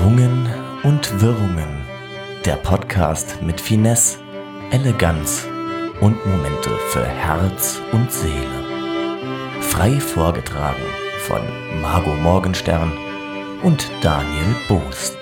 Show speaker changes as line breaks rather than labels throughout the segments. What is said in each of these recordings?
Schwungen und Wirrungen. Der Podcast mit Finesse, Eleganz und Momente für Herz und Seele. Frei vorgetragen von Margot Morgenstern und Daniel Boost.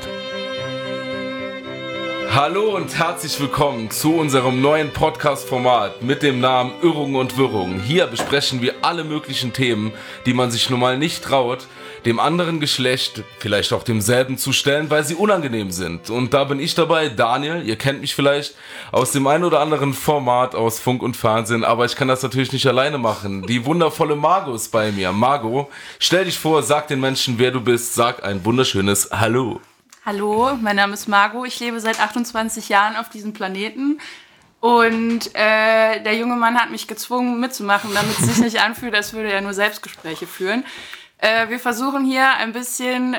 Hallo und herzlich willkommen zu unserem neuen Podcast-Format mit dem Namen Irrungen und Wirrungen. Hier besprechen wir alle möglichen Themen, die man sich normal nicht traut, dem anderen Geschlecht, vielleicht auch demselben zu stellen, weil sie unangenehm sind. Und da bin ich dabei, Daniel, ihr kennt mich vielleicht aus dem ein oder anderen Format aus Funk und Fernsehen, aber ich kann das natürlich nicht alleine machen. Die wundervolle Margot ist bei mir. Margot, stell dich vor, sag den Menschen, wer du bist, sag ein wunderschönes Hallo.
Hallo, mein Name ist Margot, ich lebe seit 28 Jahren auf diesem Planeten und der junge Mann hat mich gezwungen mitzumachen, damit es sich nicht anfühlt, als würde er nur Selbstgespräche führen. Wir versuchen hier ein bisschen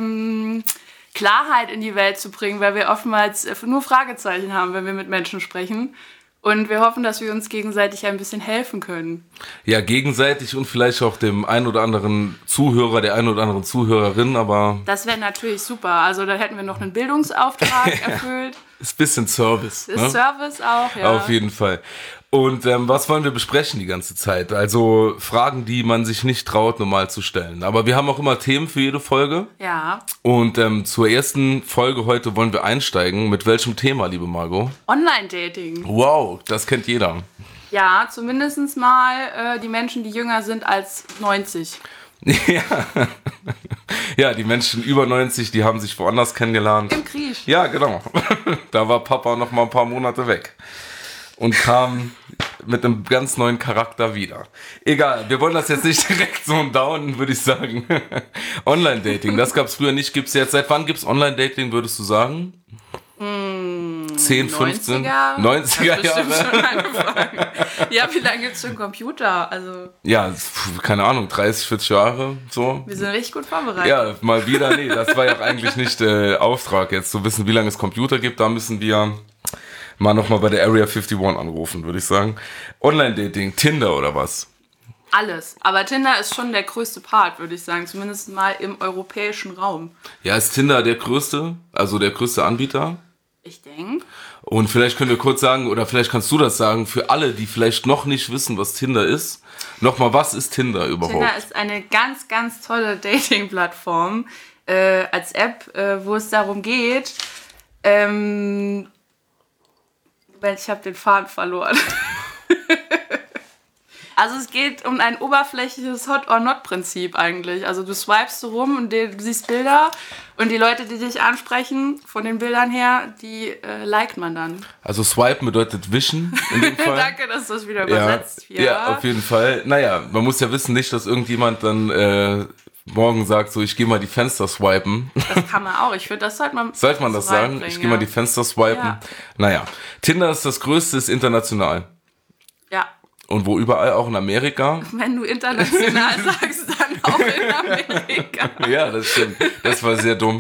Klarheit in die Welt zu bringen, weil wir oftmals nur Fragezeichen haben, wenn wir mit Menschen sprechen. Und wir hoffen, dass wir uns gegenseitig ein bisschen helfen können.
Ja, gegenseitig und vielleicht auch dem einen oder anderen Zuhörer, der einen oder anderen Zuhörerin, aber...
Das wäre natürlich super. Also da hätten wir noch einen Bildungsauftrag erfüllt.
Ist ein bisschen Service.
Ist Service auch, ja.
Auf jeden Fall. Und was wollen wir besprechen die ganze Zeit? Also Fragen, die man sich nicht traut, normal zu stellen. Aber wir haben auch immer Themen für jede Folge.
Ja.
Und zur ersten Folge heute wollen wir einsteigen. Mit welchem Thema, liebe Margot?
Online-Dating.
Wow, das kennt jeder.
Ja, zumindest mal die Menschen, die jünger sind als 90.
Ja. Ja, die Menschen über 90, die haben sich woanders kennengelernt.
Im Krieg.
Ja, genau. Da war Papa noch mal ein paar Monate weg. Und kam mit einem ganz neuen Charakter wieder. Egal, wir wollen das jetzt nicht direkt so downen, würde ich sagen. Online-Dating, das gab es früher nicht, gibt es jetzt. Seit wann gibt es Online-Dating, würdest du sagen? 10, 15? 90er Jahre.
Schon angefangen. Ja, wie lange gibt es schon Computer? Also
ja, keine Ahnung, 30, 40 Jahre, so.
Wir sind richtig gut vorbereitet.
Ja, mal wieder, nee, das war ja eigentlich nicht Auftrag, jetzt zu wissen, wie lange es Computer gibt. Da müssen wir mal nochmal bei der Area 51 anrufen, würde ich sagen. Online-Dating, Tinder oder was?
Alles. Aber Tinder ist schon der größte Part, würde ich sagen. Zumindest mal im europäischen Raum.
Ja, ist Tinder der größte? Also der größte Anbieter?
Ich denke.
Und vielleicht können wir kurz sagen, oder vielleicht kannst du das sagen, für alle, die vielleicht noch nicht wissen, was Tinder ist. Nochmal, was ist Tinder überhaupt?
Tinder ist eine ganz, ganz tolle Dating-Plattform als App, wo es darum geht, ich habe den Faden verloren. Also es geht um ein oberflächliches Hot-or-Not-Prinzip eigentlich. Also du swipest so rum und du siehst Bilder und die Leute, die dich ansprechen, von den Bildern her, die liked man dann.
Also swipen bedeutet wischen in dem Fall.
Danke, dass du das wieder übersetzt.
Ja, auf jeden Fall. Naja, man muss ja wissen, nicht, dass irgendjemand dann morgen sagt, so ich gehe mal die Fenster swipen.
Das kann man auch. Ich finde, das sollte man
das sagen? Ich gehe mal die Fenster swipen. Ja. Naja, Tinder ist das größte, ist international.
Ja.
Und wo überall, auch in Amerika.
Wenn du international sagst, dann auch in Amerika.
Ja, das stimmt. Das war sehr dumm.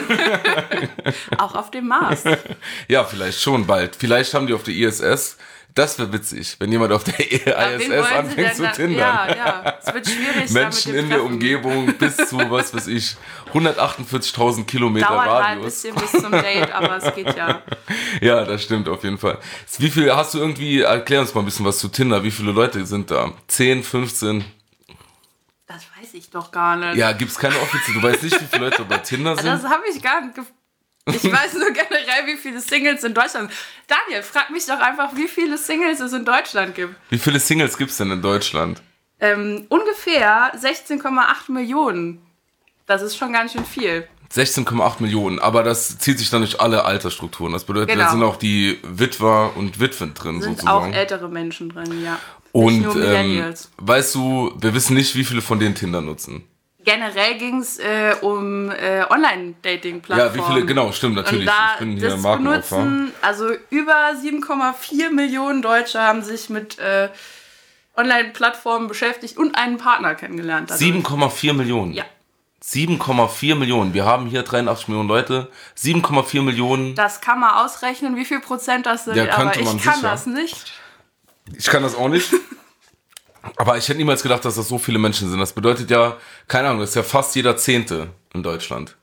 Auch auf dem Mars.
Ja, vielleicht schon bald. Vielleicht haben die auf der ISS. Das wäre witzig, wenn jemand auf der ISS anfängt zu tindern.
Ja. Es wird schwierig.
Menschen in der Umgebung bis zu, was weiß ich, 148.000 Kilometer
Dauert
Radius.
Halt ein bisschen bis zum Date, aber es geht ja.
Ja, das stimmt auf jeden Fall. Wie viel hast du irgendwie, erklär uns mal ein bisschen was zu Tinder. Wie viele Leute sind da? 10, 15?
Das weiß ich doch gar nicht.
Ja, gibt's keine offizielle. Du weißt nicht, wie viele Leute bei Tinder sind?
Das habe ich gar nicht Ich weiß nur generell, wie viele Singles in Deutschland sind. Daniel, frag mich doch einfach, wie viele Singles es in Deutschland gibt.
Wie viele Singles gibt es denn in Deutschland?
Ungefähr 16,8 Millionen. Das ist schon ganz schön viel.
16,8 Millionen, aber das zieht sich dann durch alle Altersstrukturen. Das bedeutet, da sind auch die Witwer und Witwen drin
sind
sozusagen.
Auch ältere Menschen drin, ja.
Und
nicht nur Millennials.
Weißt du, wir wissen nicht, wie viele von denen Tinder nutzen.
Generell ging es um Online-Dating-Plattformen.
Ja, wie viele, genau, stimmt, natürlich.
Und
ich bin hier Markenopfer.
Also über 7,4 Millionen Deutsche haben sich mit Online-Plattformen beschäftigt und einen Partner kennengelernt.
7,4 Millionen?
Ja.
7,4 Millionen. Wir haben hier 83 Millionen Leute. 7,4 Millionen.
Das kann man ausrechnen, wie viel Prozent das sind,
ja,
aber ich kann das nicht.
Ich kann das auch nicht. Aber ich hätte niemals gedacht, dass das so viele Menschen sind. Das bedeutet ja, keine Ahnung, das ist ja fast jeder Zehnte in Deutschland.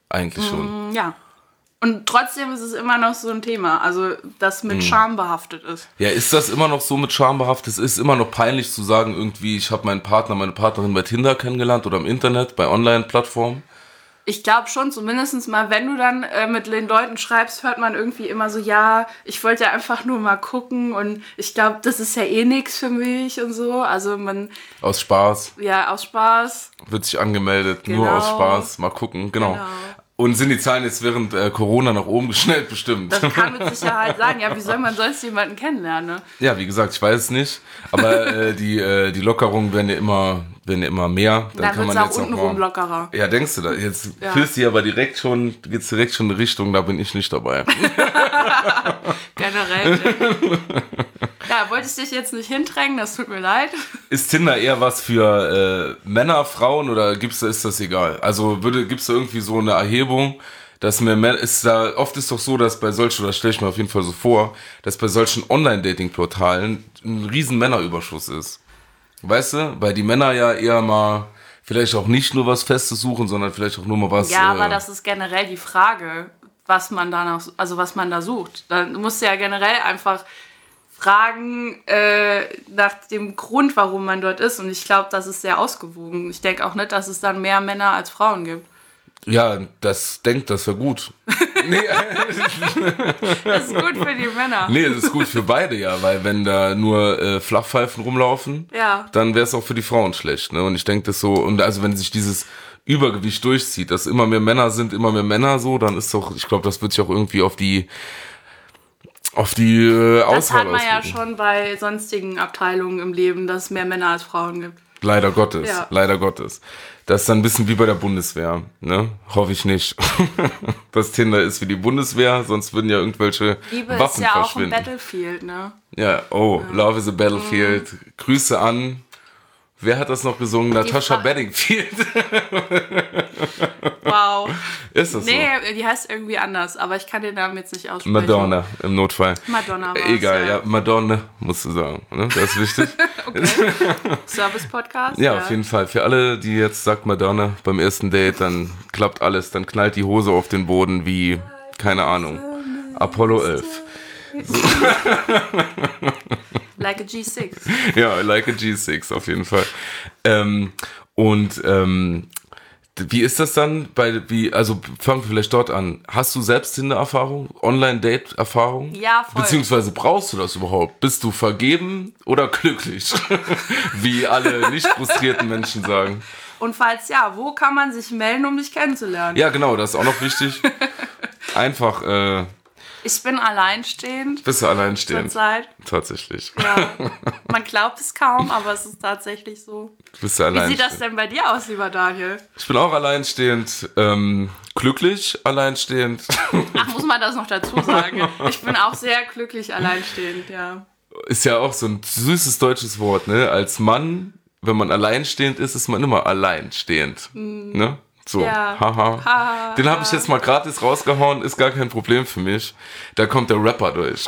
Eigentlich schon.
Ja. Und trotzdem ist es immer noch so ein Thema, also das mit Scham behaftet ist.
Ja, ist das immer noch so mit Scham behaftet? Es ist immer noch peinlich zu sagen, irgendwie, ich habe meinen Partner, meine Partnerin bei Tinder kennengelernt oder im Internet, bei Online-Plattformen.
Ich glaube schon, zumindest mal, wenn du dann mit den Leuten schreibst, hört man irgendwie immer so, ja, ich wollte ja einfach nur mal gucken und ich glaube, das ist ja eh nichts für mich und so. Also man...
Aus Spaß.
Ja, aus Spaß.
Wird sich angemeldet,
Genau.
nur aus Spaß, mal gucken, genau. Und sind die Zahlen jetzt während Corona nach oben geschnellt, bestimmt?
Das kann mit Sicherheit sein. Ja, wie soll man sonst jemanden kennenlernen, ne?
Ja, wie gesagt, ich weiß es nicht. Aber die Lockerungen werden ja immer mehr.
Dann wird es auch untenrum lockerer.
Ja, denkst du da? Jetzt fühlst du aber geht's direkt schon in eine Richtung, da bin ich nicht dabei.
Generell. Ja, wollte ich dich jetzt nicht hindrängen, das tut mir leid.
Ist Tinder eher was für Männer, Frauen oder ist das egal? Also gibt's da irgendwie so eine Erhebung, dass oft ist doch so, dass bei solchen, oder stelle ich mir auf jeden Fall so vor, dass bei solchen Online-Dating-Portalen ein riesen Männerüberschuss ist. Weißt du? Weil die Männer ja eher mal vielleicht auch nicht nur was Festes suchen, sondern vielleicht auch nur mal was...
Ja, aber das ist generell die Frage, was man da sucht. Dann musst du ja generell einfach fragen nach dem Grund, warum man dort ist. Und ich glaube, das ist sehr ausgewogen. Ich denke auch nicht, dass es dann mehr Männer als Frauen gibt.
Ja, das wäre gut. Nee.
Das ist gut für die Männer.
Nee, das ist gut für beide, ja, weil wenn da nur Flachpfeifen rumlaufen, dann wäre es auch für die Frauen schlecht, ne? Und ich denke das so, und also wenn sich dieses Übergewicht durchzieht, dass immer mehr Männer sind, immer mehr Männer so, dann ist doch, ich glaube, das wird sich auch irgendwie auf die Auswahl
Das hat man
auswirken.
ja schon bei sonstigen Abteilungen im Leben, dass es mehr Männer als Frauen gibt.
Leider Gottes,
Ja.
leider Gottes. Das ist dann ein bisschen wie bei der Bundeswehr, ne? Hoffe ich nicht. Dass Tinder ist wie die Bundeswehr, sonst würden ja irgendwelche
Liebe
Waffen
ist ja auch
verschwinden.
ein Battlefield, ne?
Ja, Love is a Battlefield. Grüße an, wer hat das noch gesungen? Natasha Bedingfield.
Wow.
Ist das
Nee, die heißt irgendwie anders, aber ich kann den Namen jetzt nicht
so?
aussprechen.
Madonna im Notfall.
Madonna war's,
Egal, ja, Madonna musst du sagen, ne? Das ist wichtig.
Okay. Service-Podcast?
Ja, auf jeden Fall. Für alle, die jetzt sagt Madonna beim ersten Date, dann klappt alles, dann knallt die Hose auf den Boden wie, keine Ahnung, Apollo 11.
Like a G6.
Ja, like a G6 auf jeden Fall. Wie ist das dann also fangen wir vielleicht dort an. Hast du selbst Tinder-Erfahrung? Online-Date-Erfahrung?
Ja, voll.
Beziehungsweise brauchst du das überhaupt? Bist du vergeben oder glücklich? Wie alle nicht frustrierten Menschen sagen.
Und falls ja, wo kann man sich melden, um dich kennenzulernen?
Ja, genau, das ist auch noch wichtig. Einfach,
Ich bin alleinstehend.
bist du alleinstehend?
Zurzeit.
Tatsächlich.
Ja. Man glaubt es kaum, aber es ist tatsächlich so.
Bist du
Wie
alleinstehend?
sieht das denn bei dir aus, lieber Daniel?
Ich bin auch alleinstehend, glücklich alleinstehend.
Ach, muss man das noch dazu sagen? Ich bin auch sehr glücklich alleinstehend, ja.
Ist ja auch so ein süßes deutsches Wort, ne? Als Mann, wenn man alleinstehend ist, ist man immer alleinstehend. Ne? So,
Ja.
haha. Den habe ich jetzt mal gratis rausgehauen, ist gar kein Problem für mich. Da kommt der Rapper durch.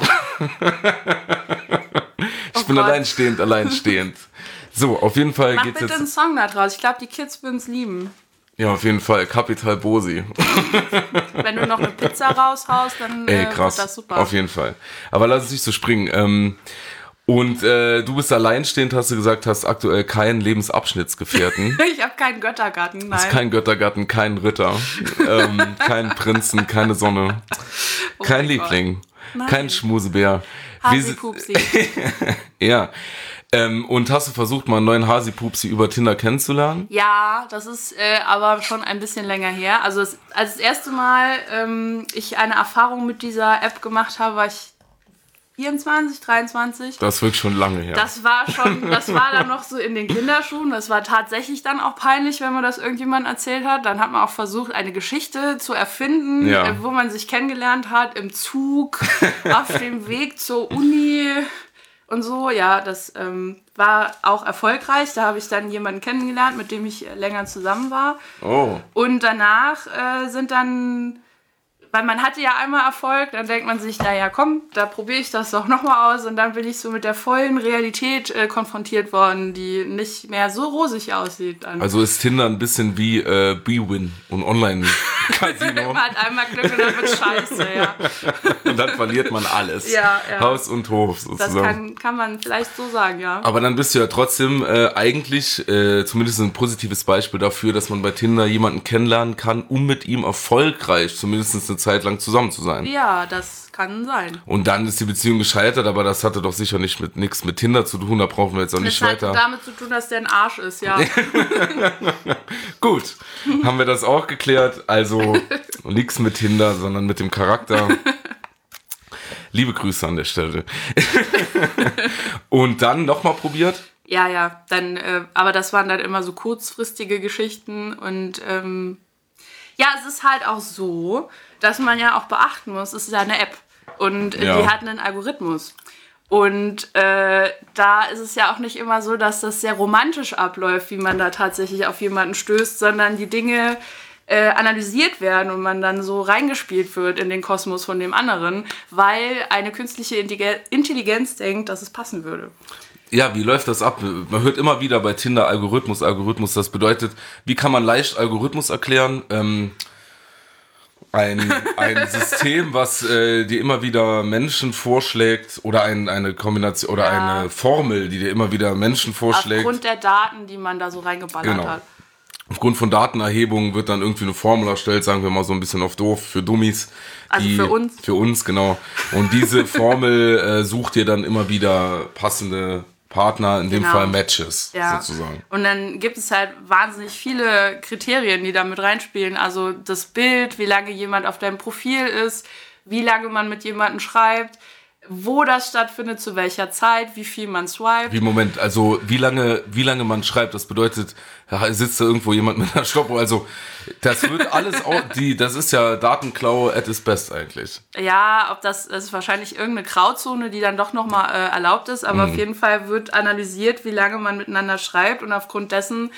Ich bin
Gott.
alleinstehend. So, auf jeden Fall
Mach
geht's
bitte einen
jetzt.
Song da draus. Ich glaube, die Kids würden es lieben.
Ja, auf jeden Fall. Capital Bosi.
Wenn du noch eine Pizza raushaust, dann
Ey,
wird
krass.
das super.
Auf jeden Fall. Aber lass es nicht so springen. Du bist alleinstehend, hast du gesagt, hast aktuell keinen Lebensabschnittsgefährten.
Ich habe keinen Göttergarten, nein.
Ist kein Göttergatten, kein Ritter, kein Prinzen, keine Sonne,
Oh
kein
mein
Liebling,
Nein.
kein Schmusebär.
Hasi-Pupsi.
Ja. Und hast du versucht, mal einen neuen Hasi-Pupsi über Tinder kennenzulernen?
Ja, das ist aber schon ein bisschen länger her. Also als das erste Mal ich eine Erfahrung mit dieser App gemacht habe, war ich 24, 23.
Das ist wirklich schon lange her.
Das war dann noch so in den Kinderschuhen. Das war tatsächlich dann auch peinlich, wenn man das irgendjemandem erzählt hat. Dann hat man auch versucht, eine Geschichte zu erfinden,
Ja.
wo man sich kennengelernt hat, im Zug, auf dem Weg zur Uni und so. Ja, das war auch erfolgreich. Da habe ich dann jemanden kennengelernt, mit dem ich länger zusammen war.
Oh,
Und danach sind dann... Weil man hatte ja einmal Erfolg, dann denkt man sich, naja, komm, da probiere ich das doch nochmal aus. Und dann bin ich so mit der vollen Realität konfrontiert worden, die nicht mehr so rosig aussieht. Dann.
also ist Tinder ein bisschen wie Bwin und Casino.
Man hat einmal Glück und dann wird scheiße, ja.
Und dann verliert man alles.
Ja.
Haus und Hof sozusagen.
Das kann man vielleicht so sagen, ja.
Aber dann bist du ja trotzdem eigentlich zumindest ein positives Beispiel dafür, dass man bei Tinder jemanden kennenlernen kann, um mit ihm erfolgreich zumindest eine Zeit lang zusammen zu sein.
Ja, das kann sein.
Und dann ist die Beziehung gescheitert, aber das hatte doch sicher nichts mit Tinder zu tun, da brauchen wir jetzt auch nicht weiter.
Das hat damit zu tun, dass der ein Arsch ist, ja.
Gut, haben wir das auch geklärt. Also nichts mit Tinder, sondern mit dem Charakter. Liebe Grüße an der Stelle. Und dann nochmal probiert?
Ja, dann, aber das waren dann immer so kurzfristige Geschichten und es ist halt auch so, dass man ja auch beachten muss, es ist ja eine App und die hat einen Algorithmus. Und da ist es ja auch nicht immer so, dass das sehr romantisch abläuft, wie man da tatsächlich auf jemanden stößt, sondern die Dinge analysiert werden und man dann so reingespielt wird in den Kosmos von dem anderen, weil eine künstliche Intelligenz denkt, dass es passen würde.
Ja, wie läuft das ab? Man hört immer wieder bei Tinder Algorithmus. Das bedeutet, wie kann man leicht Algorithmus erklären? Ein System, was dir immer wieder Menschen vorschlägt oder eine Kombination oder eine Formel, die dir immer wieder Menschen vorschlägt.
Aufgrund der Daten, die man da so reingeballert hat.
Aufgrund von Datenerhebung wird dann irgendwie eine Formel erstellt, sagen wir mal so ein bisschen auf doof, für Dummies.
Also für uns.
Für uns, genau. Und diese Formel sucht dir dann immer wieder passende Partner, in dem Fall Matches, sozusagen.
Und dann gibt es halt wahnsinnig viele Kriterien, die da mit reinspielen. Also das Bild, wie lange jemand auf deinem Profil ist, wie lange man mit jemandem schreibt, wo das stattfindet, zu welcher Zeit, wie viel man swiped.
Wie lange man schreibt, das bedeutet, sitzt da irgendwo jemand mit einer Stoppuhr, also das wird alles das ist ja Datenklau at its best eigentlich.
Ja, das ist wahrscheinlich irgendeine Grauzone, die dann doch nochmal erlaubt ist, aber auf jeden Fall wird analysiert, wie lange man miteinander schreibt und aufgrund dessen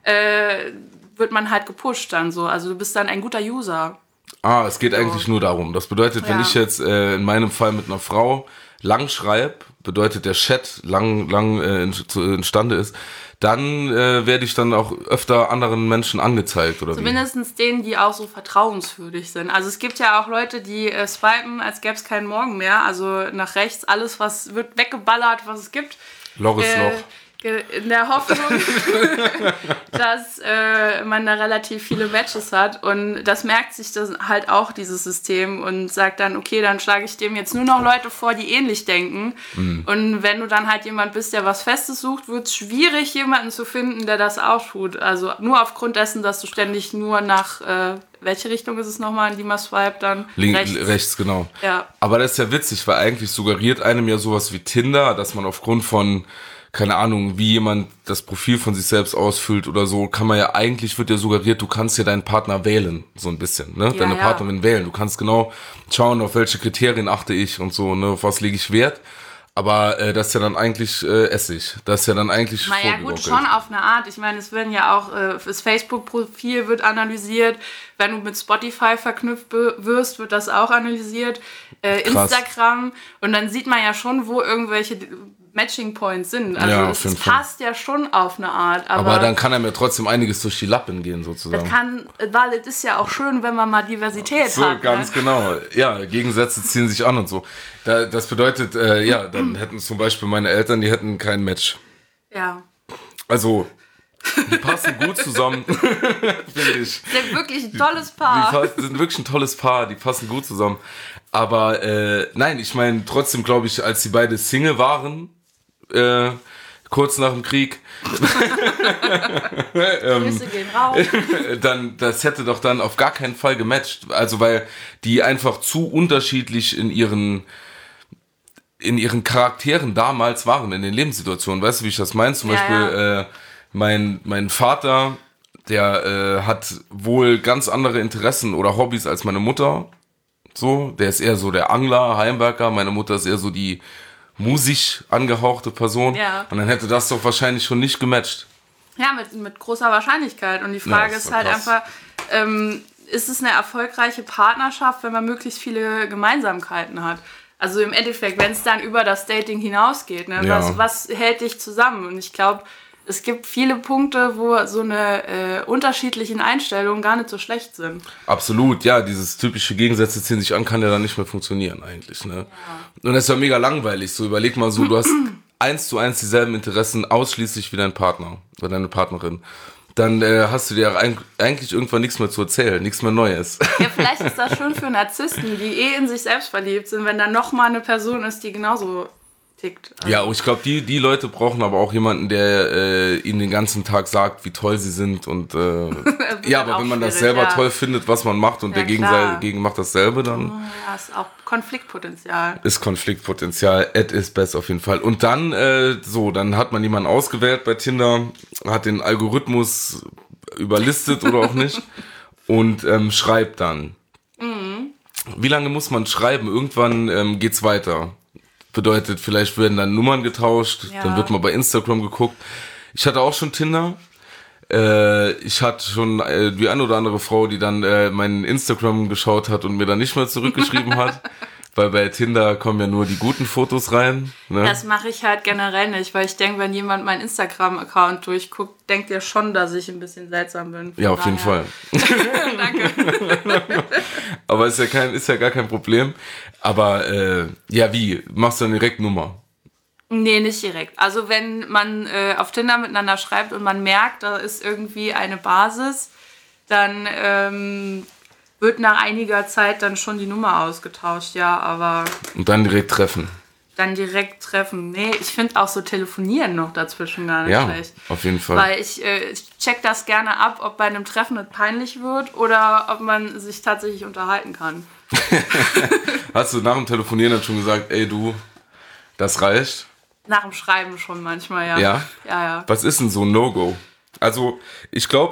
wird man halt gepusht dann so, also du bist dann ein guter User.
Es geht eigentlich nur darum. Das bedeutet, wenn ich jetzt in meinem Fall mit einer Frau lang schreibe, bedeutet der Chat lang entstande ist, dann werde ich dann auch öfter anderen Menschen angezeigt, oder
Zumindest denen, die auch so vertrauenswürdig sind. Also es gibt ja auch Leute, die swipen, als gäbe es keinen Morgen mehr. Also nach rechts, alles, was wird weggeballert, was es gibt.
Loch ist Loch.
In der Hoffnung, dass man da relativ viele Matches hat. Und das merkt sich das halt auch, dieses System, und sagt dann, okay, dann schlage ich dem jetzt nur noch Leute vor, die ähnlich denken. Und wenn du dann halt jemand bist, der was Festes sucht, wird es schwierig, jemanden zu finden, der das auch tut. Also nur aufgrund dessen, dass du ständig nur nach, welche Richtung ist es nochmal, in die man swiped dann?
Rechts, genau.
Ja.
Aber das ist ja witzig, weil eigentlich suggeriert einem ja sowas wie Tinder, dass man aufgrund von, keine Ahnung, wie jemand das Profil von sich selbst ausfüllt oder so, wird ja suggeriert, du kannst ja deinen Partner wählen, so ein bisschen, ne? Deine Partnerin wählen. Du kannst genau schauen, auf welche Kriterien achte ich und so, ne? Auf was lege ich Wert. Aber das ist ja dann eigentlich Essig. Das ist ja dann eigentlich
vorgegaukelt. Naja gut, schon auf eine Art. Ich meine, es werden ja auch, das Facebook-Profil wird analysiert. Wenn du mit Spotify verknüpft wirst, wird das auch analysiert. Instagram. Und dann sieht man ja schon, wo irgendwelche Matching Points sind. Also es passt ja schon auf eine Art.
Aber dann kann einem ja trotzdem einiges durch die Lappen gehen, sozusagen.
Weil es ist ja auch schön, wenn man mal Diversität hat.
So, ganz genau. Ja, Gegensätze ziehen sich an und so. Das bedeutet, dann hätten zum Beispiel meine Eltern, die hätten kein Match.
Ja.
Also, die passen gut zusammen, finde ich.
Sind wirklich ein tolles Paar.
Die sind wirklich ein tolles Paar, die passen gut zusammen. Aber nein, ich meine, trotzdem glaube ich, als die beide Single waren, kurz nach dem Krieg,
Grüße gehen raus.
das hätte doch dann auf gar keinen Fall gematcht. Also weil die einfach zu unterschiedlich in ihren Charakteren damals waren, in den Lebenssituationen. Weißt du, wie ich das meine? Zum Beispiel mein Vater, der hat wohl ganz andere Interessen oder Hobbys als meine Mutter. So, der ist eher so der Angler, Heimwerker. Meine Mutter ist eher so die musisch angehauchte Person. Ja. Und dann hätte das doch wahrscheinlich schon nicht gematcht.
Ja, mit großer Wahrscheinlichkeit. Und die Frage ist halt einfach, ist es eine erfolgreiche Partnerschaft, wenn man möglichst viele Gemeinsamkeiten hat? Also im Endeffekt, wenn es dann über das Dating hinausgeht, ne? Was hält dich zusammen? Und ich glaube, es gibt viele Punkte, wo so eine unterschiedlichen Einstellungen gar nicht so schlecht sind.
Absolut, ja, dieses typische Gegensätze ziehen sich an, kann ja dann nicht mehr funktionieren eigentlich, ne? Ja. Und das ist ja mega langweilig, so überleg mal so, du hast 1:1 dieselben Interessen ausschließlich wie dein Partner oder deine Partnerin. Dann hast du dir eigentlich irgendwann nichts mehr zu erzählen, nichts mehr Neues.
Ja, vielleicht ist das schon für Narzissten, die in sich selbst verliebt sind, wenn da nochmal eine Person ist, die genauso tickt. Also.
Ja, ich glaube, die Leute brauchen aber auch jemanden, der ihnen den ganzen Tag sagt, wie toll sie sind. Und ja, aber wenn man das selber toll findet, was man macht und der Gegen macht dasselbe, dann...
Ja, ist auch Konfliktpotenzial.
Ist Konfliktpotenzial, at is best auf jeden Fall. Und dann, dann hat man jemanden ausgewählt bei Tinder, hat den Algorithmus überlistet oder auch nicht und schreibt dann. Mhm. Wie lange muss man schreiben? Irgendwann geht's weiter. Bedeutet, vielleicht werden dann Nummern getauscht, dann wird mal bei Instagram geguckt. Ich hatte auch schon Tinder. Ich hatte schon die eine oder andere Frau, die dann mein Instagram geschaut hat und mir dann nicht mehr zurückgeschrieben hat. Weil bei Tinder kommen ja nur die guten Fotos rein. Ne?
Das mache ich halt generell nicht, weil ich denke, wenn jemand meinen Instagram-Account durchguckt, denkt er schon, dass ich ein bisschen seltsam bin.
Ja, auf jeden Fall.
Danke.
Aber ist ja gar kein Problem. Aber wie? Machst du dann direkt Nummer?
Nee, nicht direkt. Also wenn man auf Tinder miteinander schreibt und man merkt, da ist irgendwie eine Basis, dann wird nach einiger Zeit dann schon die Nummer ausgetauscht, ja, aber...
Und dann direkt treffen.
Nee, ich finde auch so Telefonieren noch dazwischen gar nicht schlecht.
Ja, auf jeden Fall.
Weil ich check das gerne ab, ob bei einem Treffen es peinlich wird oder ob man sich tatsächlich unterhalten kann.
Hast du nach dem Telefonieren dann schon gesagt, ey du, das reicht?
Nach dem Schreiben schon manchmal, ja.
Ja?
Ja.
Was ist denn so ein No-Go? Also, ich glaube,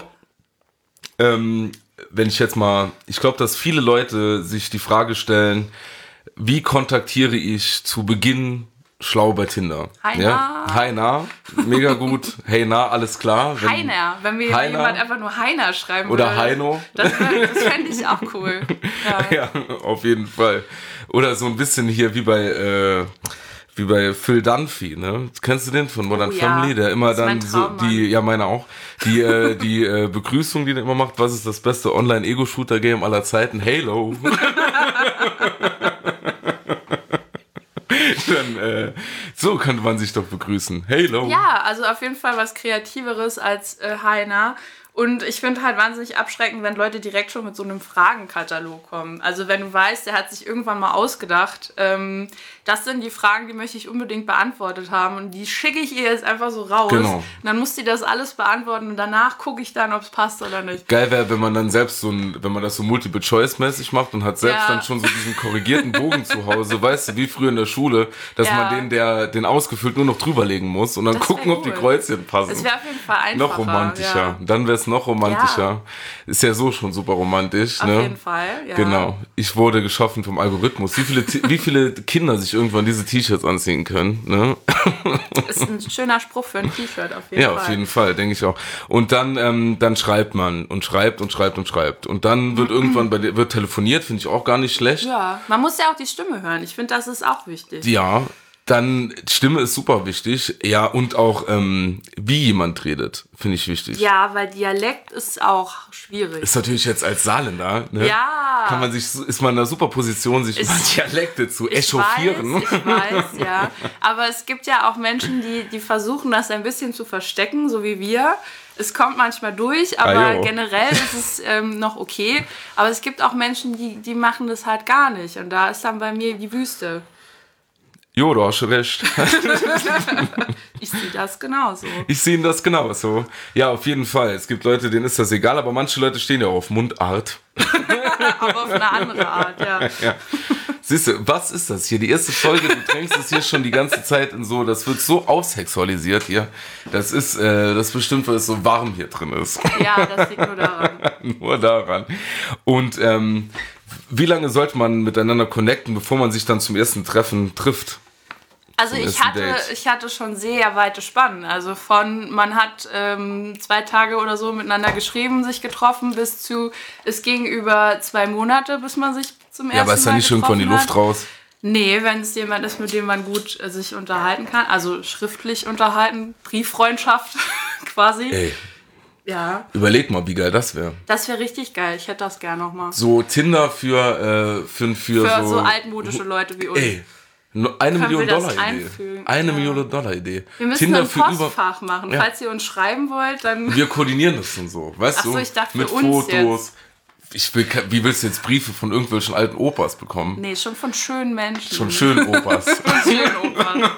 dass viele Leute sich die Frage stellen, wie kontaktiere ich zu Beginn schlau bei Tinder?
Hi,
ja? Hi, na, mega gut. Hey, na, alles klar.
Heiner, wenn mir jemand einfach nur Heiner schreiben würde.
Oder Heino.
Das fände ich auch cool.
Ja, auf jeden Fall. Oder so ein bisschen hier wie bei Phil Dunphy, ne? Kennst du den von Modern Family? Der immer dann so meine auch. Die Begrüßung, die der immer macht, was ist das beste Online-Ego-Shooter-Game aller Zeiten? Halo. Dann, so könnte man sich doch begrüßen. Halo.
Ja, also auf jeden Fall was Kreativeres als Heiner. Und ich finde halt wahnsinnig abschreckend, wenn Leute direkt schon mit so einem Fragenkatalog kommen. Also wenn du weißt, der hat sich irgendwann mal ausgedacht, das sind die Fragen, die möchte ich unbedingt beantwortet haben. Und die schicke ich ihr jetzt einfach so raus.
Genau.
Und dann muss die das alles beantworten und danach gucke ich dann, ob es passt oder nicht.
Geil wäre, wenn man dann selbst wenn man das so Multiple-Choice-mäßig macht und hat selbst dann schon so diesen korrigierten Bogen zu Hause, weißt du, wie früher in der Schule, dass man den ausgefüllt nur noch drüberlegen muss und dann gucken, ob die Kreuzchen passen.
Das wäre auf jeden Fall einfacher.
Noch romantischer. Ja. Dann wäre es noch romantischer. Ja. Ist ja so schon super romantisch.
Auf jeden Fall, ja.
Genau. Ich wurde geschaffen vom Algorithmus. Wie viele Kinder sich irgendwann diese T-Shirts anziehen können. Ne?
Ist ein schöner Spruch für ein T-Shirt auf jeden Fall.
Ja, auf jeden Fall, denke ich auch. Und dann schreibt man und schreibt und schreibt und schreibt. Und dann wird irgendwann wird telefoniert, finde ich auch gar nicht schlecht.
Ja, man muss ja auch die Stimme hören. Ich finde, das ist auch wichtig.
Ja, dann Stimme ist super wichtig. Ja, und auch wie jemand redet, finde ich wichtig.
Ja, weil Dialekt ist auch schwierig.
Ist natürlich jetzt als Saarländer, ne?
Ja.
Ist man in einer super Position, sich über Dialekte zu echauffieren.
Ich weiß, ja. Aber es gibt ja auch Menschen, die versuchen, das ein bisschen zu verstecken, so wie wir. Es kommt manchmal durch, aber generell ist es noch okay. Aber es gibt auch Menschen, die machen das halt gar nicht. Und da ist dann bei mir die Wüste.
Jo, du hast recht.
Ich sehe das genauso.
Ich sehe das genauso. Ja, auf jeden Fall. Es gibt Leute, denen ist das egal, aber manche Leute stehen ja auf Mundart.
Aber auf eine andere Art, ja.
Siehst du, was ist das hier? Die erste Folge, du drängst es hier schon die ganze Zeit in so, das wird so aussexualisiert hier. Das ist bestimmt, weil es so warm hier drin ist.
Ja, das liegt nur daran.
Nur daran. Und wie lange sollte man miteinander connecten, bevor man sich dann zum ersten Treffen trifft?
Also ich hatte schon sehr weite Spannen. Also man hat 2 Tage oder so miteinander geschrieben, sich getroffen, bis zu, es ging über 2 Monate, bis man sich zum ersten Mal getroffen hat. Ja, aber ist ja nicht irgendwann die Luft raus? Nee, wenn es jemand ist, mit dem man gut sich unterhalten kann, also schriftlich unterhalten, Brieffreundschaft. quasi.
Ey,
Ja,
überleg mal, wie geil das wäre.
das wäre richtig geil. Ich hätte das gerne nochmal.
So Tinder für
Für so altmodische Leute wie uns.
Ey, $1
Können wir
Million
das
Idee.
einfügen?
$1
Ja.
Million Idee.
Wir müssen
Tinder
ein
für über.
Postfach machen.
Ja.
Falls ihr uns schreiben wollt, dann...
Wir koordinieren das und so, weißt
Ach so,
du?
ich dachte
mit
für uns
Fotos. Wie willst du jetzt Briefe von irgendwelchen alten Opas bekommen?
Nee, schon von schönen Menschen.
Schon schön Opas.
Schönen Opas.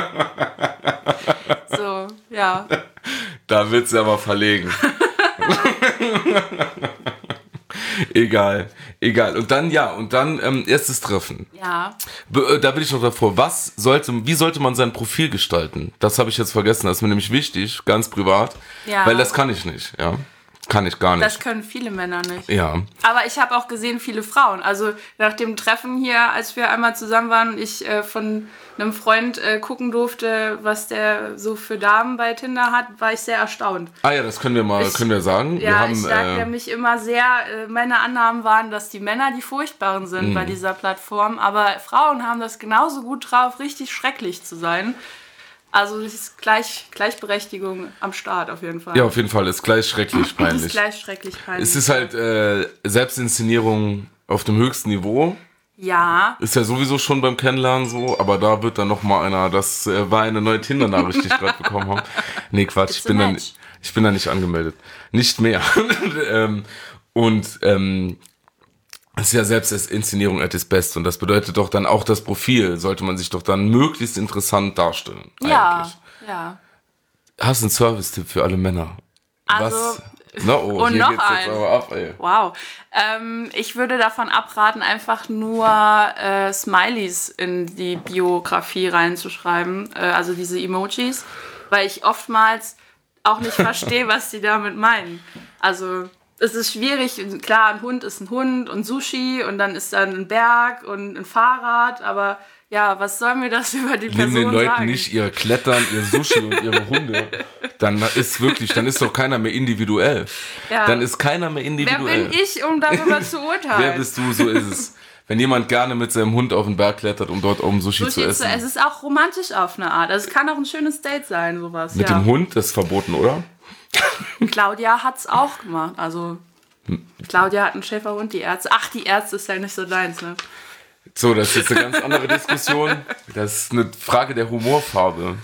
So, ja.
Da wird's ja aber verlegen. Egal. Und dann, erstes Treffen.
Ja.
Da bin ich noch davor. Wie sollte man sein Profil gestalten? Das habe ich jetzt vergessen. Das ist mir nämlich wichtig, ganz privat.
Ja.
Weil das kann ich nicht, ja. Kann ich gar nicht.
Das können viele Männer nicht.
Ja.
Aber ich habe auch gesehen, viele Frauen. Also nach dem Treffen hier, als wir einmal zusammen waren und ich von einem Freund gucken durfte, was der so für Damen bei Tinder hat, war ich sehr erstaunt.
Ah ja, das können wir sagen.
Ja,
wir haben,
ich sag nämlich immer sehr, meine Annahmen waren, dass die Männer die Furchtbaren sind bei dieser Plattform, aber Frauen haben das genauso gut drauf, richtig schrecklich zu sein. Also es ist Gleichberechtigung am Start auf jeden Fall.
Ja, auf jeden Fall, ist gleich schrecklich peinlich.
Es ist gleich schrecklich peinlich.
Es ist halt Selbstinszenierung auf dem höchsten Niveau.
Ja.
Ist ja sowieso schon beim Kennenlernen so, aber da wird dann nochmal einer, das war eine neue Tinder-Nachricht, die ich gerade bekommen habe. Nee, Quatsch, ich bin da nicht angemeldet. Nicht mehr. Es ist ja Selbstinszenierung at its best und das bedeutet doch dann auch das Profil, sollte man sich doch dann möglichst interessant darstellen.
Ja,
Eigentlich.
ja.
Hast du einen Service-Tipp für alle Männer?
Also,
und
hier noch
geht's jetzt aber ab, ey.
Wow. Ich würde davon abraten, einfach nur Smileys in die Biografie reinzuschreiben, also diese Emojis, weil ich oftmals auch nicht verstehe, was die damit meinen. Also es ist schwierig, klar, ein Hund ist ein Hund und Sushi und dann ist da ein Berg und ein Fahrrad, aber ja, was soll mir das über die Person sagen?
Nimm den Leuten nicht ihr Klettern, ihr Sushi und ihre Hunde. Dann ist doch keiner mehr individuell.
Ja.
Dann ist keiner mehr individuell.
Wer bin ich, um darüber zu urteilen?
Wer bist du, so ist es. Wenn jemand gerne mit seinem Hund auf den Berg klettert, um dort oben Sushi zu essen.
Es ist auch romantisch auf eine Art. Also es kann auch ein schönes Date sein, sowas.
Mit dem Hund, das ist verboten, oder?
Claudia hat's auch gemacht. Also Claudia hat einen Schäferhund, die Ärzte. Ach, die Ärzte ist ja nicht so deins, ne?
So, das ist jetzt eine ganz andere Diskussion. Das ist eine Frage der Humorfarbe.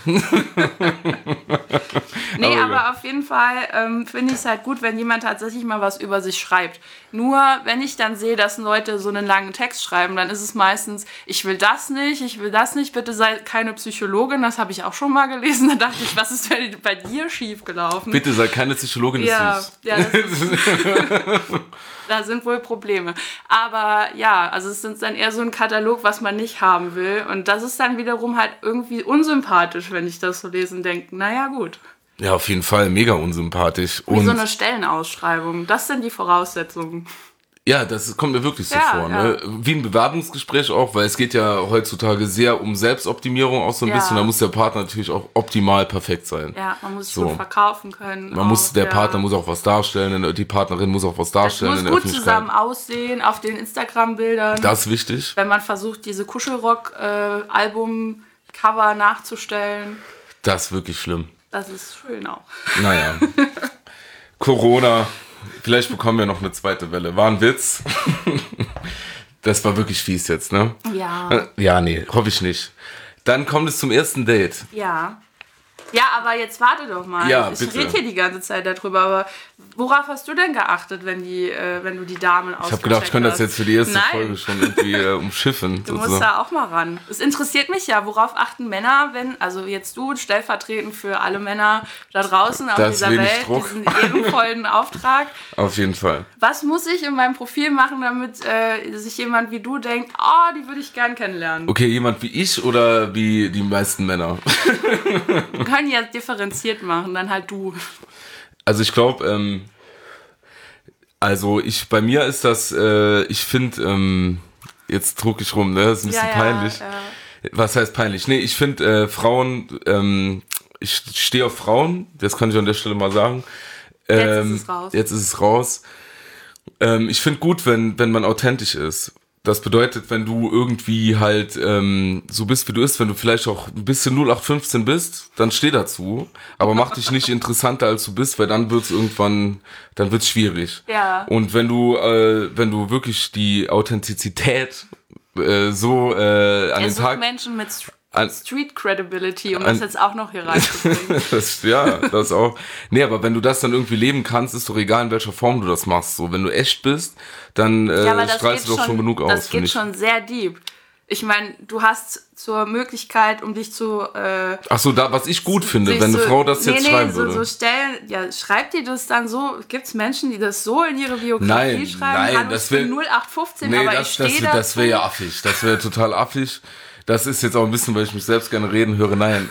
Nee, aber auf jeden Fall finde ich es halt gut, wenn jemand tatsächlich mal was über sich schreibt. Nur, wenn ich dann sehe, dass Leute so einen langen Text schreiben, dann ist es meistens, ich will das nicht, bitte sei keine Psychologin, das habe ich auch schon mal gelesen. Da dachte ich, was ist bei dir schiefgelaufen?
Bitte sei keine Psychologin,
ja,
ist süß.
Ja, das ist da sind wohl Probleme. Aber ja, also es ist dann eher so ein Katalog, was man nicht haben will. Und das ist dann wiederum halt irgendwie unsympathisch, wenn ich das so lese und denke, naja, gut.
Ja, auf jeden Fall mega unsympathisch.
Wie so eine Stellenausschreibung. Das sind die Voraussetzungen.
Ja, das kommt mir wirklich so vor.
Ja.
Ne? Wie ein Bewerbungsgespräch auch, weil es geht ja heutzutage sehr um Selbstoptimierung auch so ein bisschen. Da muss der Partner natürlich auch optimal perfekt sein.
Ja, man muss sich gut verkaufen können.
Der Partner muss auch was darstern, die Partnerin muss auch was darstellen in der
Öffentlichkeit. Muss gut zusammen aussehen auf den Instagram-Bildern.
Das ist wichtig.
Wenn man versucht, diese Kuschelrock-Album-Cover nachzustellen.
Das ist wirklich schlimm.
Das ist schön auch.
Naja. Corona. Vielleicht bekommen wir noch eine zweite Welle. War ein Witz. Das war wirklich fies jetzt, ne?
Ja.
Ja, nee, hoffe ich nicht. Dann kommt es zum ersten Date.
Ja. Ja, aber jetzt warte doch mal.
Ja,
ich
bitte.
rede hier die ganze Zeit darüber, aber worauf hast du denn geachtet, wenn du die Damen ausgecheckt hast?
Ich habe gedacht, ich könnte das jetzt für die erste
Nein.
Folge schon irgendwie umschiffen.
Du musst da auch mal ran. Es interessiert mich ja, worauf achten Männer, also jetzt du, stellvertretend für alle Männer da draußen auf dieser Welt,
Druck.
diesen ehrenvollen Auftrag.
Auf jeden Fall.
Was muss ich in meinem Profil machen, damit sich jemand wie du denkt, oh, die würde ich gern kennenlernen?
Okay, jemand wie ich oder wie die meisten Männer?
Wir können ja differenziert machen, dann halt du.
Also ich glaube, bei mir ist das, ich finde, jetzt druck ich rum, ne? Das ist ein bisschen peinlich. Ja. Was heißt peinlich? Nee, ich finde Frauen, ich stehe auf Frauen, das kann ich an der Stelle mal sagen. Jetzt ist es raus. Ich finde gut, wenn man authentisch ist. Das bedeutet, wenn du irgendwie halt so bist, wie du bist, wenn du vielleicht auch ein bisschen 0815 bist, dann steh dazu. Aber mach dich nicht interessanter, als du bist, weil dann wird's schwierig.
Ja.
Und wenn du wirklich die Authentizität an den Tag...
Menschen mit Street Credibility, um das jetzt auch noch hier reinzubringen.
das auch. Nee, aber wenn du das dann irgendwie leben kannst, ist doch egal, in welcher Form du das machst. So, wenn du echt bist, dann strahlst du doch schon genug aus.
Das geht schon sehr deep. Ich meine, du hast zur Möglichkeit, um dich zu...
Ach so, was ich gut finde, wenn eine Frau das jetzt schreiben würde.
so stellen, ja, schreibt die das dann so? Gibt es Menschen, die das so in ihre Biografie schreiben?
Nein, das wäre
0815, aber ich stehe dazu.
Das wäre ja affig, das wäre total affig. Das ist jetzt auch ein bisschen, weil ich mich selbst gerne reden höre. Nein,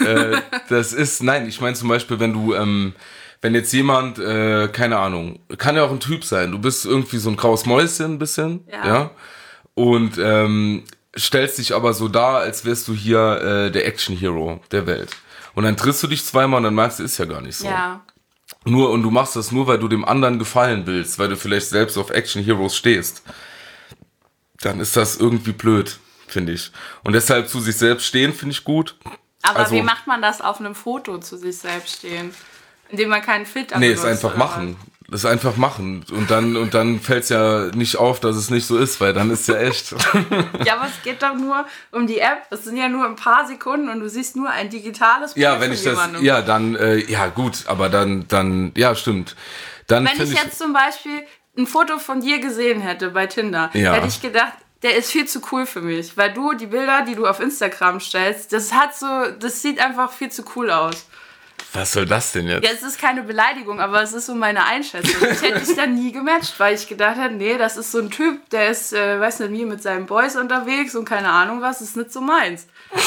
ich meine zum Beispiel, wenn jetzt jemand, keine Ahnung, kann ja auch ein Typ sein, du bist irgendwie so ein graues Mäuschen ein bisschen, ja, und stellst dich aber so dar, als wärst du hier der Action-Hero der Welt. Und dann triffst du dich zweimal und dann merkst du, ist ja gar nicht so.
Ja.
Und du machst das nur, weil du dem anderen gefallen willst, weil du vielleicht selbst auf Action-Heroes stehst. Dann ist das irgendwie blöd, finde ich. Und deshalb zu sich selbst stehen, finde ich gut.
Aber wie macht man das auf einem Foto, zu sich selbst stehen? Indem man keinen Filter benutzt?
Nee, ist einfach machen. Das ist einfach machen. Und dann fällt es ja nicht auf, dass es nicht so ist, weil dann ist es ja echt.
Ja, aber es geht doch nur um die App. Es sind ja nur ein paar Sekunden und du siehst nur ein digitales Bild
von jemandem. Ja, dann, gut, aber dann, ja, stimmt. Dann
wenn ich jetzt zum Beispiel ein Foto von dir gesehen hätte bei Tinder, hätte ich gedacht, der ist viel zu cool für mich, weil die Bilder, die du auf Instagram stellst, das sieht einfach viel zu cool aus.
Was soll das denn jetzt?
Ja, es ist keine Beleidigung, aber es ist so meine Einschätzung. Ich hätte dich dann nie gematcht, weil ich gedacht hätte, nee, das ist so ein Typ, der ist, weiß nicht, wie mit seinen Boys unterwegs und keine Ahnung was, ist nicht so meins.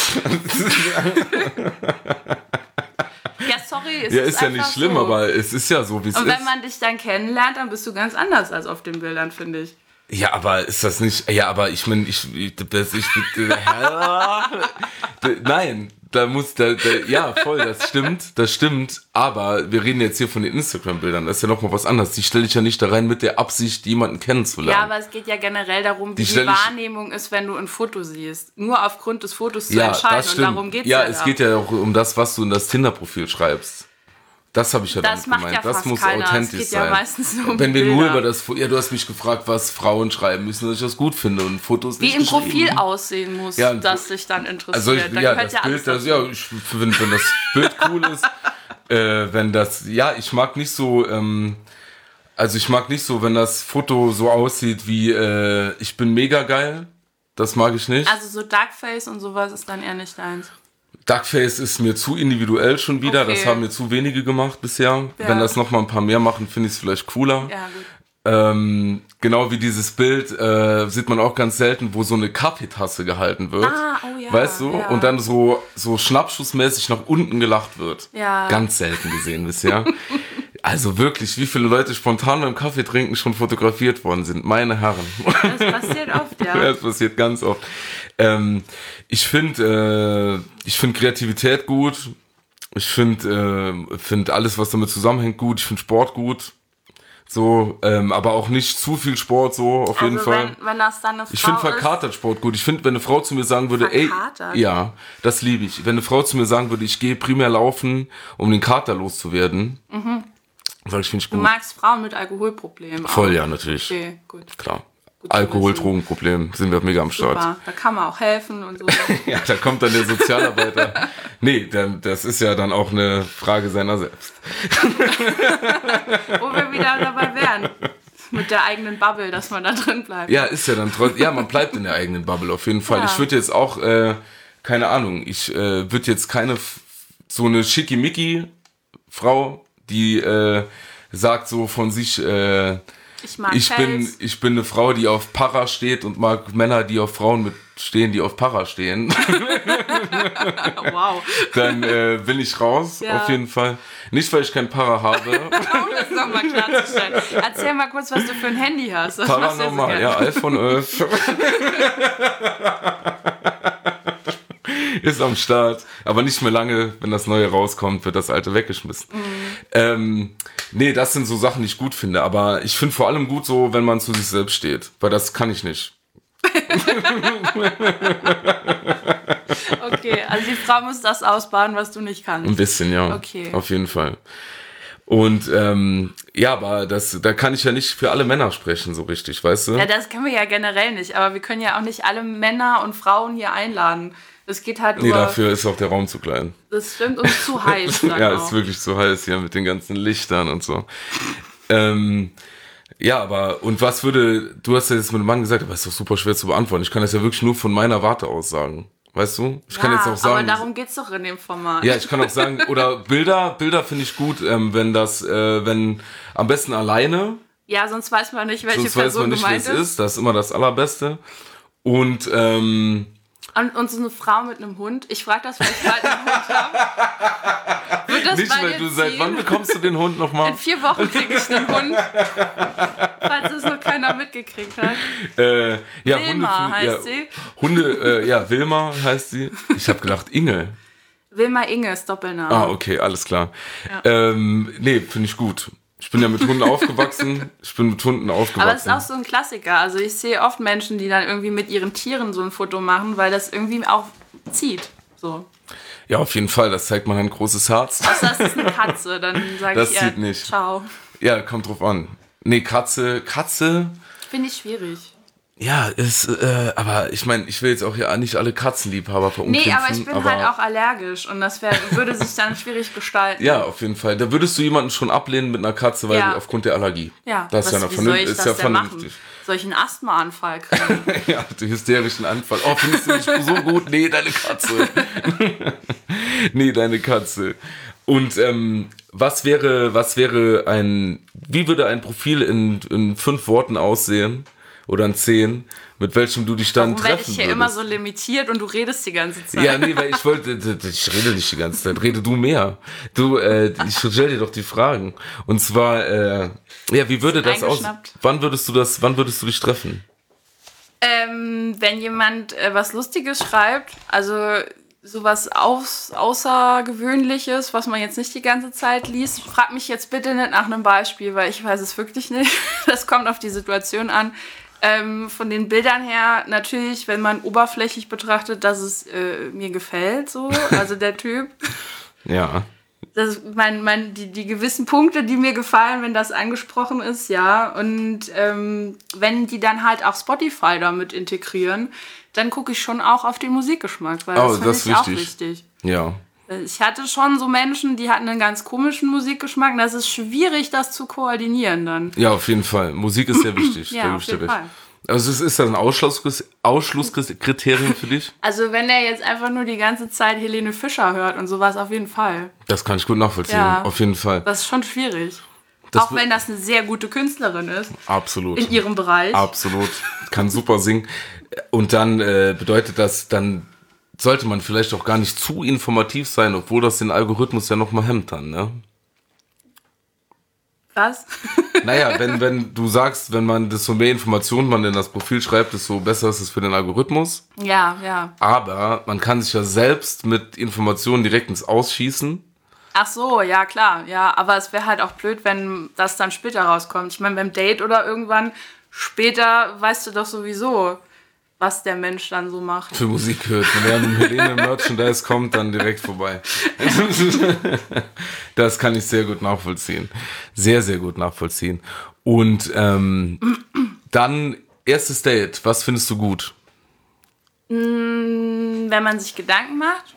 Ja, sorry,
ist ja nicht schlimm, so. Aber es ist ja so, wie es ist.
Und wenn man dich dann kennenlernt, dann bist du ganz anders als auf den Bildern, finde ich.
Ja, aber ist das nicht... Ja, aber ich meine, nein, ja, voll, das stimmt, aber wir reden jetzt hier von den Instagram-Bildern, das ist ja nochmal was anderes. Die stelle ich ja nicht da rein mit der Absicht, jemanden kennenzulernen.
Ja, aber es geht ja generell darum, wie die Wahrnehmung ist, wenn du ein Foto siehst. Nur aufgrund des Fotos zu entscheiden, das stimmt. Und darum geht's ja.
Ja, es geht ja auch um das, was du in das Tinder-Profil schreibst. Das habe ich ja damit gemeint.
Ja,
das muss
keiner.
Authentisch
geht
sein.
Ja meistens nur um
wenn wir
Bilder.
Nur über das, ja, du hast mich gefragt, was Frauen schreiben müssen, dass ich das gut finde und Fotos nicht.
Wie im Profil aussehen muss, das dich dann interessiert.
Also ich finde, wenn das Bild cool ist, ich mag nicht so, wenn das Foto so aussieht wie, ich bin mega geil. Das mag ich nicht.
Also so Darkface und sowas ist dann eher nicht deins.
Darkface ist mir zu individuell schon wieder. Okay. Das haben mir zu wenige gemacht bisher. Ja. Wenn das noch mal ein paar mehr machen, finde ich es vielleicht cooler.
Ja, gut.
Genau wie dieses Bild sieht man auch ganz selten, wo so eine Kaffeetasse gehalten wird.
Oh ja.
Weißt du? Ja. Und dann so schnappschussmäßig nach unten gelacht wird.
Ja.
Ganz selten gesehen bisher. Also wirklich, wie viele Leute spontan beim Kaffee trinken schon fotografiert worden sind. Meine Herren.
Das passiert oft, ja.
Das passiert ganz oft. Ich finde Kreativität gut. Ich finde alles, was damit zusammenhängt, gut. Ich finde Sport gut. So, aber auch nicht zu viel Sport, so auf jeden Fall.
Wenn das dann eine Frau
ich finde verkatert Sport gut. Ich finde, wenn eine Frau zu mir sagen würde, ja, das liebe ich. Wenn eine Frau zu mir sagen würde, ich gehe primär laufen, um den Kater loszuwerden, sag ich, finde ich gut.
Du magst Frauen mit Alkoholproblemen.
Voll, ja, natürlich.
Okay, gut.
Klar. Alkohol-Drogenproblem sind wir mega am Start.
Super, da kann man auch helfen und so.
Ja, da kommt dann der Sozialarbeiter. Nee, das ist ja dann auch eine Frage seiner selbst.
Wo wir wieder dabei wären. Mit der eigenen Bubble, dass man da drin bleibt.
Ja, ist ja dann trotzdem. Ja, man bleibt in der eigenen Bubble auf jeden Fall. Ja. Ich würde jetzt auch, keine Ahnung, ich würde jetzt keine so eine Schickimicki-Frau, die sagt so von sich, ich bin eine Frau, die auf Para steht und mag Männer, die auf Frauen stehen, die auf Para stehen.
Wow.
Dann bin ich raus, auf jeden Fall. Nicht, weil ich kein Para habe.
Um das nochmal klarzustellen. Erzähl mal kurz, was du für ein Handy hast. Das
Paranormal, ja, iPhone 11. Ist am Start. Aber nicht mehr lange, wenn das neue rauskommt, wird das alte weggeschmissen. Nee, das sind so Sachen, die ich gut finde. Aber ich finde vor allem gut so, wenn man zu sich selbst steht. Weil das kann ich nicht.
Okay, also die Frau muss das ausbaden, was du nicht kannst.
Ein bisschen, ja.
Okay.
Auf jeden Fall. Und aber da kann ich ja nicht für alle Männer sprechen, so richtig, weißt du?
Ja, das können wir ja generell nicht, aber wir können ja auch nicht alle Männer und Frauen hier einladen. Das geht halt
Nee, dafür ist auch der Raum zu klein.
Das stimmt, uns zu heiß.
Ja, ist wirklich zu heiß hier mit den ganzen Lichtern und so. Ja, aber, und du hast ja jetzt mit dem Mann gesagt, aber es ist doch super schwer zu beantworten. Ich kann das ja wirklich nur von meiner Warte aus sagen. Weißt du? Ich kann jetzt auch sagen.
Aber darum geht's doch in dem Format.
Ja, ich kann auch sagen, oder Bilder finde ich gut, wenn am besten alleine.
Ja, sonst weiß man nicht, welche
Sonst weiß man
Person
nicht, wer
gemeint
es ist. Das ist immer das Allerbeste. Und
Und so eine Frau mit einem Hund. Ich frage das, weil ich bald einen Hund habe. Wird das
nicht,
bald
weil du
jetzt
seit wann bekommst du den Hund nochmal?
In 4 Wochen kriege ich einen Hund. Falls es noch keiner mitgekriegt hat.
Ja,
Wilma heißt sie.
Wilma heißt sie. Ich habe gedacht, Inge.
Wilma Inge ist Doppelname.
Ah, okay, alles klar.
Ja.
Nee, finde ich gut. Ich bin ja mit Hunden aufgewachsen.
Aber es ist auch so ein Klassiker. Also ich sehe oft Menschen, die dann irgendwie mit ihren Tieren so ein Foto machen, weil das irgendwie auch zieht. So.
Ja, auf jeden Fall. Das zeigt man ein großes Herz.
Außer es ist eine Katze, dann sage ich
zieht nicht.
Ciao.
Ja, kommt drauf an. Nee, Katze.
Finde ich schwierig.
Ja, aber ich meine, ich will jetzt auch ja nicht alle Katzenliebhaber verunglimpfen.
Nee, aber ich bin halt auch allergisch und das würde sich dann schwierig gestalten.
Ja, auf jeden Fall. Da würdest du jemanden schon ablehnen mit einer Katze, weil aufgrund der Allergie.
Ja,
das ist
wie soll ich das denn machen? Soll ich einen Asthmaanfall kriegen?
Ja, den hysterischen Anfall. Oh, findest du mich so gut? Nee, deine Katze. Nee, deine Katze. Und wie würde ein Profil in 5 Worten aussehen? Oder in 10, mit welchem du dich dann treffen würdest.
Warum werde ich hier immer so limitiert und du redest die ganze Zeit?
Ja, nee, weil ich rede nicht die ganze Zeit, rede du mehr. Ich stell dir doch die Fragen. Und zwar, wie würde das aussehen? Wann würdest du dich treffen?
Wenn jemand was Lustiges schreibt, also sowas Außergewöhnliches, was man jetzt nicht die ganze Zeit liest, frag mich jetzt bitte nicht nach einem Beispiel, weil ich weiß es wirklich nicht. Das kommt auf die Situation an. Von den Bildern her, natürlich, wenn man oberflächlich betrachtet, dass es mir gefällt, so, also der Typ.
Ja.
Das die gewissen Punkte, die mir gefallen, wenn das angesprochen ist, ja. Und wenn die dann halt auch Spotify damit integrieren, dann gucke ich schon auch auf den Musikgeschmack, weil das finde ich auch wichtig.
Ja.
Ich hatte schon so Menschen, die hatten einen ganz komischen Musikgeschmack. Und das ist schwierig, das zu koordinieren dann.
Ja, auf jeden Fall. Musik ist sehr wichtig.
Ja, auf jeden Fall.
Also ist das ein Ausschlusskriterium für dich?
Also wenn er jetzt einfach nur die ganze Zeit Helene Fischer hört und sowas, auf jeden Fall.
Das kann ich gut nachvollziehen,
ja,
auf jeden Fall.
Das ist schon schwierig. Auch wenn das eine sehr gute Künstlerin ist.
Absolut.
In ihrem Bereich.
Absolut. Kann super singen. Und dann bedeutet das, dann sollte man vielleicht auch gar nicht zu informativ sein, obwohl das den Algorithmus ja nochmal hemmt dann, ne?
Was?
Naja, wenn du sagst, wenn man desto mehr Informationen man in das Profil schreibt, desto besser ist es für den Algorithmus.
Ja, ja.
Aber man kann sich ja selbst mit Informationen direkt ins Ausschießen.
Ach so, ja klar, ja. Aber es wäre halt auch blöd, wenn das dann später rauskommt. Ich meine, beim Date oder irgendwann später weißt du doch sowieso, was der Mensch dann so macht.
Für Musik hört. Wenn er mit Helene Merchandise kommt, dann direkt vorbei. Das kann ich sehr gut nachvollziehen. Sehr, sehr gut nachvollziehen. Und dann, erstes Date, was findest du gut?
Wenn man sich Gedanken macht.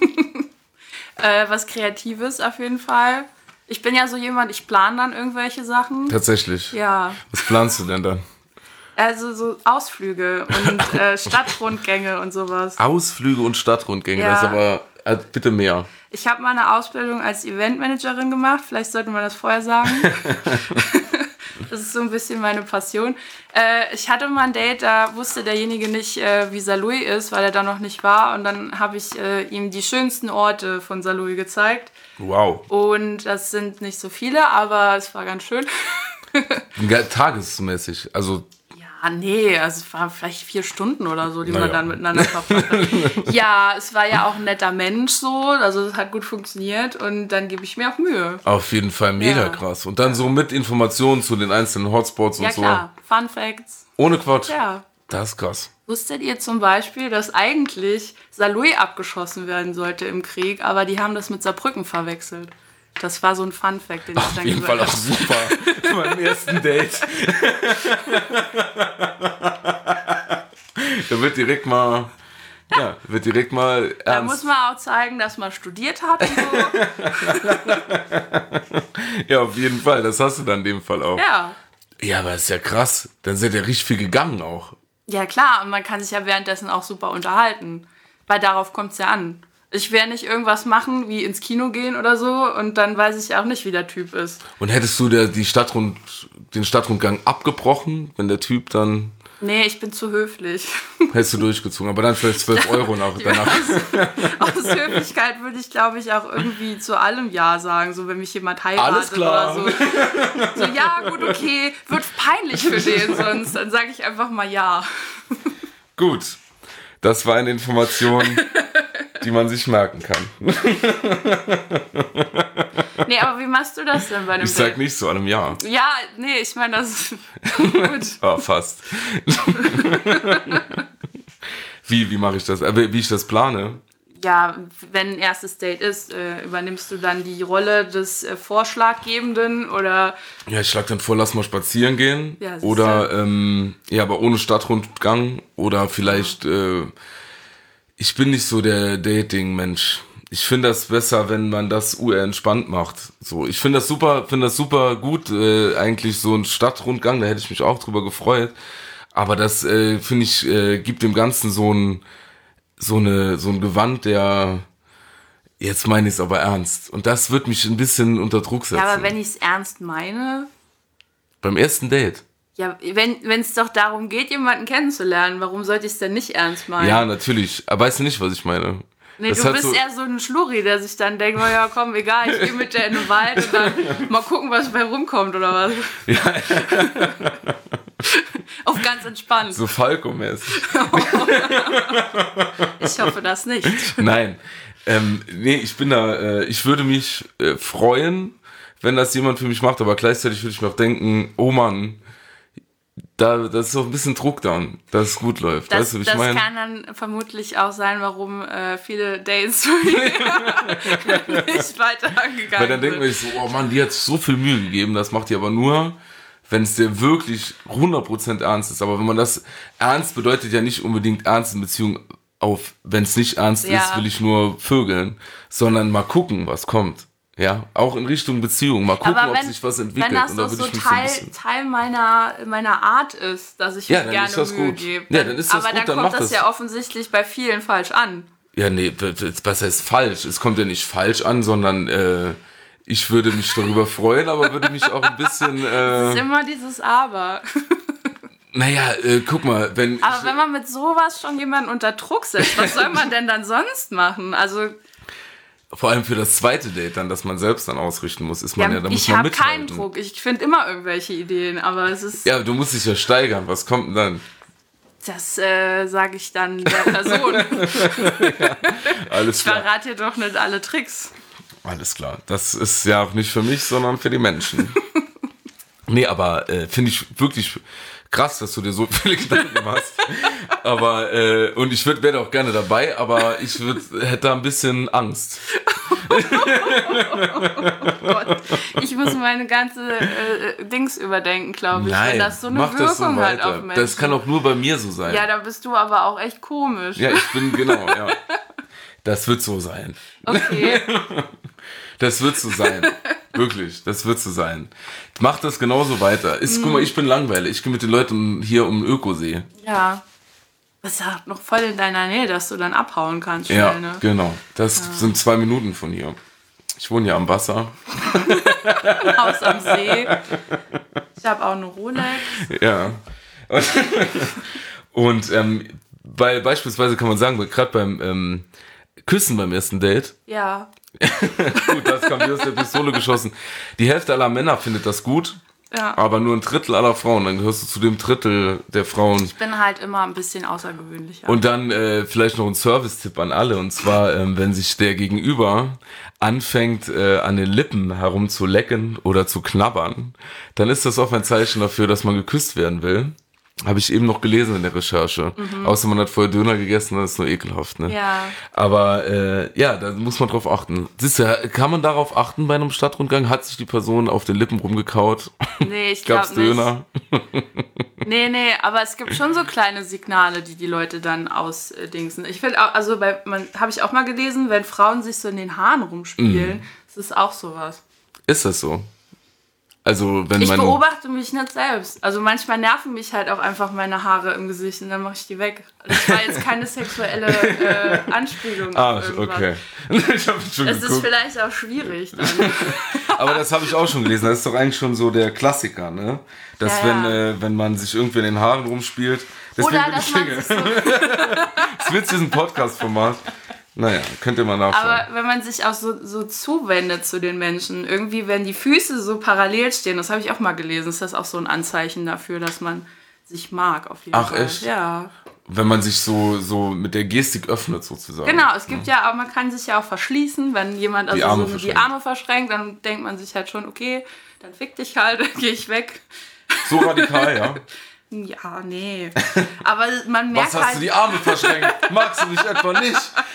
Was Kreatives auf jeden Fall. Ich bin ja so jemand, ich plane dann irgendwelche Sachen.
Tatsächlich?
Ja.
Was planst du denn dann?
Also so Ausflüge und Stadtrundgänge und sowas.
Ausflüge und Stadtrundgänge,
ja.
Das ist aber bitte mehr.
Ich habe mal eine Ausbildung als Eventmanagerin gemacht, vielleicht sollte man das vorher sagen. Das ist so ein bisschen meine Passion. Ich hatte mal ein Date, da wusste derjenige nicht, wie Saarlouis ist, weil er da noch nicht war. Und dann habe ich ihm die schönsten Orte von Saarlouis gezeigt.
Wow.
Und das sind nicht so viele, aber es war ganz schön.
Tagesmäßig, also...
Ah, nee, also es waren vielleicht 4 Stunden oder so, die man dann miteinander verbracht hat. Ja, es war ja auch ein netter Mensch so, also es hat gut funktioniert und dann gebe ich mir auch Mühe.
Auf jeden Fall mega krass. Und dann so mit Informationen zu den einzelnen Hotspots und so.
Ja klar, Fun Facts.
Ohne Quatsch?
Ja.
Das ist krass.
Wusstet ihr zum Beispiel, dass eigentlich Saarlouis abgeschossen werden sollte im Krieg, aber die haben das mit Saarbrücken verwechselt? Das war so ein Fun-Fact, den ich
Auf
dann
jeden Fall
gesagt
auch super. Beim ersten Date. Da wird direkt mal
habe. Da
ernst.
muss man auch zeigen, dass man studiert hat und so.
Ja, auf jeden Fall. Das hast du dann in dem Fall auch.
Ja.
Ja, aber das ist ja krass. Dann sind ja richtig viel gegangen auch.
Ja, klar, und man kann sich ja währenddessen auch super unterhalten. Weil darauf kommt es ja an. Ich werde nicht irgendwas machen, wie ins Kino gehen oder so, und dann weiß ich auch nicht, wie der Typ ist.
Und hättest du den Stadtrundgang abgebrochen, wenn der Typ dann...
Nee, ich bin zu höflich.
Hättest du durchgezogen, aber dann vielleicht 12 Euro danach.
Aus Höflichkeit würde ich, glaube ich, auch irgendwie zu allem Ja sagen, so wenn mich jemand heiratet.
Alles klar.
Oder so. So, ja, gut, okay, wird peinlich für den sonst, dann sage ich einfach mal Ja.
Gut, das war eine Information, die man sich merken kann.
Nee, aber wie machst du das denn bei einem
Ich sag
Date?
nicht so einem Ja.
Ja, nee, ich meine, das ist gut.
Ah, fast. Wie mache ich das? Wie ich das plane?
Ja, wenn ein erstes Date ist, übernimmst du dann die Rolle des Vorschlaggebenden oder...
Ja, ich schlage dann vor, lass mal spazieren gehen.
Ja, siehst
Oder, aber ohne Stadtrundgang. Oder vielleicht, ich bin nicht so der Dating-Mensch. Ich finde das besser, wenn man das entspannt macht. So, ich finde das super gut, eigentlich so ein Stadtrundgang, da hätte ich mich auch drüber gefreut. Aber das, finde ich, gibt dem Ganzen so ein Gewand, der, jetzt meine ich es aber ernst. Und das wird mich ein bisschen unter Druck setzen.
Ja, aber wenn ich es ernst meine...
Beim ersten Date.
Ja, wenn es doch darum geht, jemanden kennenzulernen, warum sollte ich es denn nicht ernst meinen?
Ja, natürlich. Aber weißt du nicht, was ich meine?
Nee,
das
du bist eher so ein Schlurri, der sich dann denkt, oh ja, komm, egal, ich gehe mit der in den Wald und dann mal gucken, was bei rumkommt, oder was?
Ja.
Auf ganz entspannt.
So Falco-mäßig.
Ich hoffe das nicht.
Nein. Nee, ich würde mich freuen, wenn das jemand für mich macht, aber gleichzeitig würde ich mir auch denken, oh Mann, das ist doch ein bisschen Druck dann, dass es gut läuft. Weißt du, wie ich meine?
Das kann dann vermutlich auch sein, warum viele Dates nicht weitergegangen
Weil dann denkt man sich so, oh Mann, die hat so viel Mühe gegeben, das macht die aber nur, wenn es dir wirklich 100% ernst ist. Aber wenn man das ernst bedeutet ja nicht unbedingt ernst in Beziehung auf, wenn es nicht ernst ist, will ich nur vögeln, sondern mal gucken, was kommt. Ja, auch in Richtung Beziehung. Mal gucken, ob sich was entwickelt.
Wenn das
und da
doch
würde
so
ich mich
Teil meiner Art ist, dass ich mir gerne Mühe gebe.
Ja, dann ist das
aber
gut,
dann kommt das ja offensichtlich bei vielen falsch an.
Ja, nee, was heißt falsch? Es kommt ja nicht falsch an, sondern ich würde mich darüber freuen, aber würde mich auch ein bisschen...
Es ist immer dieses Aber.
Naja, guck mal, wenn
man mit sowas schon jemanden unter Druck setzt, was soll man denn dann sonst machen? Also...
Vor allem für das zweite Date dann, dass man selbst dann ausrichten muss, ist man da muss man mithalten.
Ich habe keinen Druck, ich finde immer irgendwelche Ideen, aber es ist...
Ja, du musst dich ja steigern, was kommt denn dann?
Das sage ich dann der Person.
Ja, alles klar.
Ich verrate dir doch nicht alle Tricks.
Alles klar, das ist ja auch nicht für mich, sondern für die Menschen. Nee, aber finde ich wirklich krass, dass du dir so viele Gedanken machst. Aber, und ich wäre auch gerne dabei, aber ich hätte da ein bisschen Angst.
Oh Gott. Ich muss meine ganze Dings überdenken, glaube ich.
Nein,
wenn das so eine
mach das so
Wirkung hat
weiter.
auf Menschen.
Das kann auch nur bei mir so sein.
Ja, da bist du aber auch echt komisch.
Ja, ich bin, genau, ja. Das wird so sein.
Okay.
Das wird so sein. Wirklich, das wird so sein. Mach das genauso weiter. Guck mal, ich bin langweilig. Ich gehe mit den Leuten hier um den Ökosee.
Ja. Das ist ja noch voll in deiner Nähe, dass du dann abhauen kannst. Schnell,
Ja,
ne?
genau. Das sind 2 Minuten von hier. Ich wohne ja am Wasser.
Haus am See. Ich habe auch eine Rolex.
Ja. Und beispielsweise kann man sagen, gerade beim Küssen beim ersten Date,
Ja.
gut, das kam mir aus der Pistole geschossen. Die Hälfte aller Männer findet das gut,
Ja.
aber nur ein Drittel aller Frauen. Dann gehörst du zu dem Drittel der Frauen.
Ich bin halt immer ein bisschen außergewöhnlicher.
Und dann vielleicht noch ein Service-Tipp an alle. Und zwar, wenn sich der Gegenüber anfängt, an den Lippen herumzulecken oder zu knabbern, dann ist das auch ein Zeichen dafür, dass man geküsst werden will. Habe ich eben noch gelesen in der Recherche. Außer man hat vorher Döner gegessen, das ist nur ekelhaft. Ne?
Ja.
Aber da muss man drauf achten. Siehst du, kann man darauf achten bei einem Stadtrundgang? Hat sich die Person auf den Lippen rumgekaut?
Nee, ich glaube nicht.
Döner?
Nee, aber es gibt schon so kleine Signale, die Leute dann ausdingsen. Ich finde auch, also habe ich auch mal gelesen, wenn Frauen sich so in den Haaren rumspielen, das ist auch sowas.
Ist das so? Also, wenn
ich
man...
beobachte mich nicht selbst. Also manchmal nerven mich halt auch einfach meine Haare im Gesicht und dann mache ich die weg. Das war jetzt keine sexuelle Anspielung.
Okay. Ich habe schon
es
geguckt.
ist vielleicht auch schwierig dann.
Aber das habe ich auch schon gelesen. Das ist doch eigentlich schon so der Klassiker, ne? Dass wenn man sich irgendwie in den Haaren rumspielt...
Oder dass man sich so...
Das wird diesen Podcast-Format. Naja, könnt ihr mal nachschauen.
Aber wenn man sich auch so zuwendet zu den Menschen, irgendwie, wenn die Füße so parallel stehen, das habe ich auch mal gelesen, ist das auch so ein Anzeichen dafür, dass man sich mag auf jeden Fall.
Ach echt?
Ja.
Wenn man sich so mit der Gestik öffnet sozusagen.
Genau, es gibt ja auch, man kann sich ja auch verschließen, wenn jemand
die Arme
verschränkt, dann denkt man sich halt schon, okay, dann fick dich halt, dann gehe ich weg.
So radikal, ja?
Ja, nee. Aber man merkt
Was hast du die Arme verschränkt? Magst du mich etwa nicht?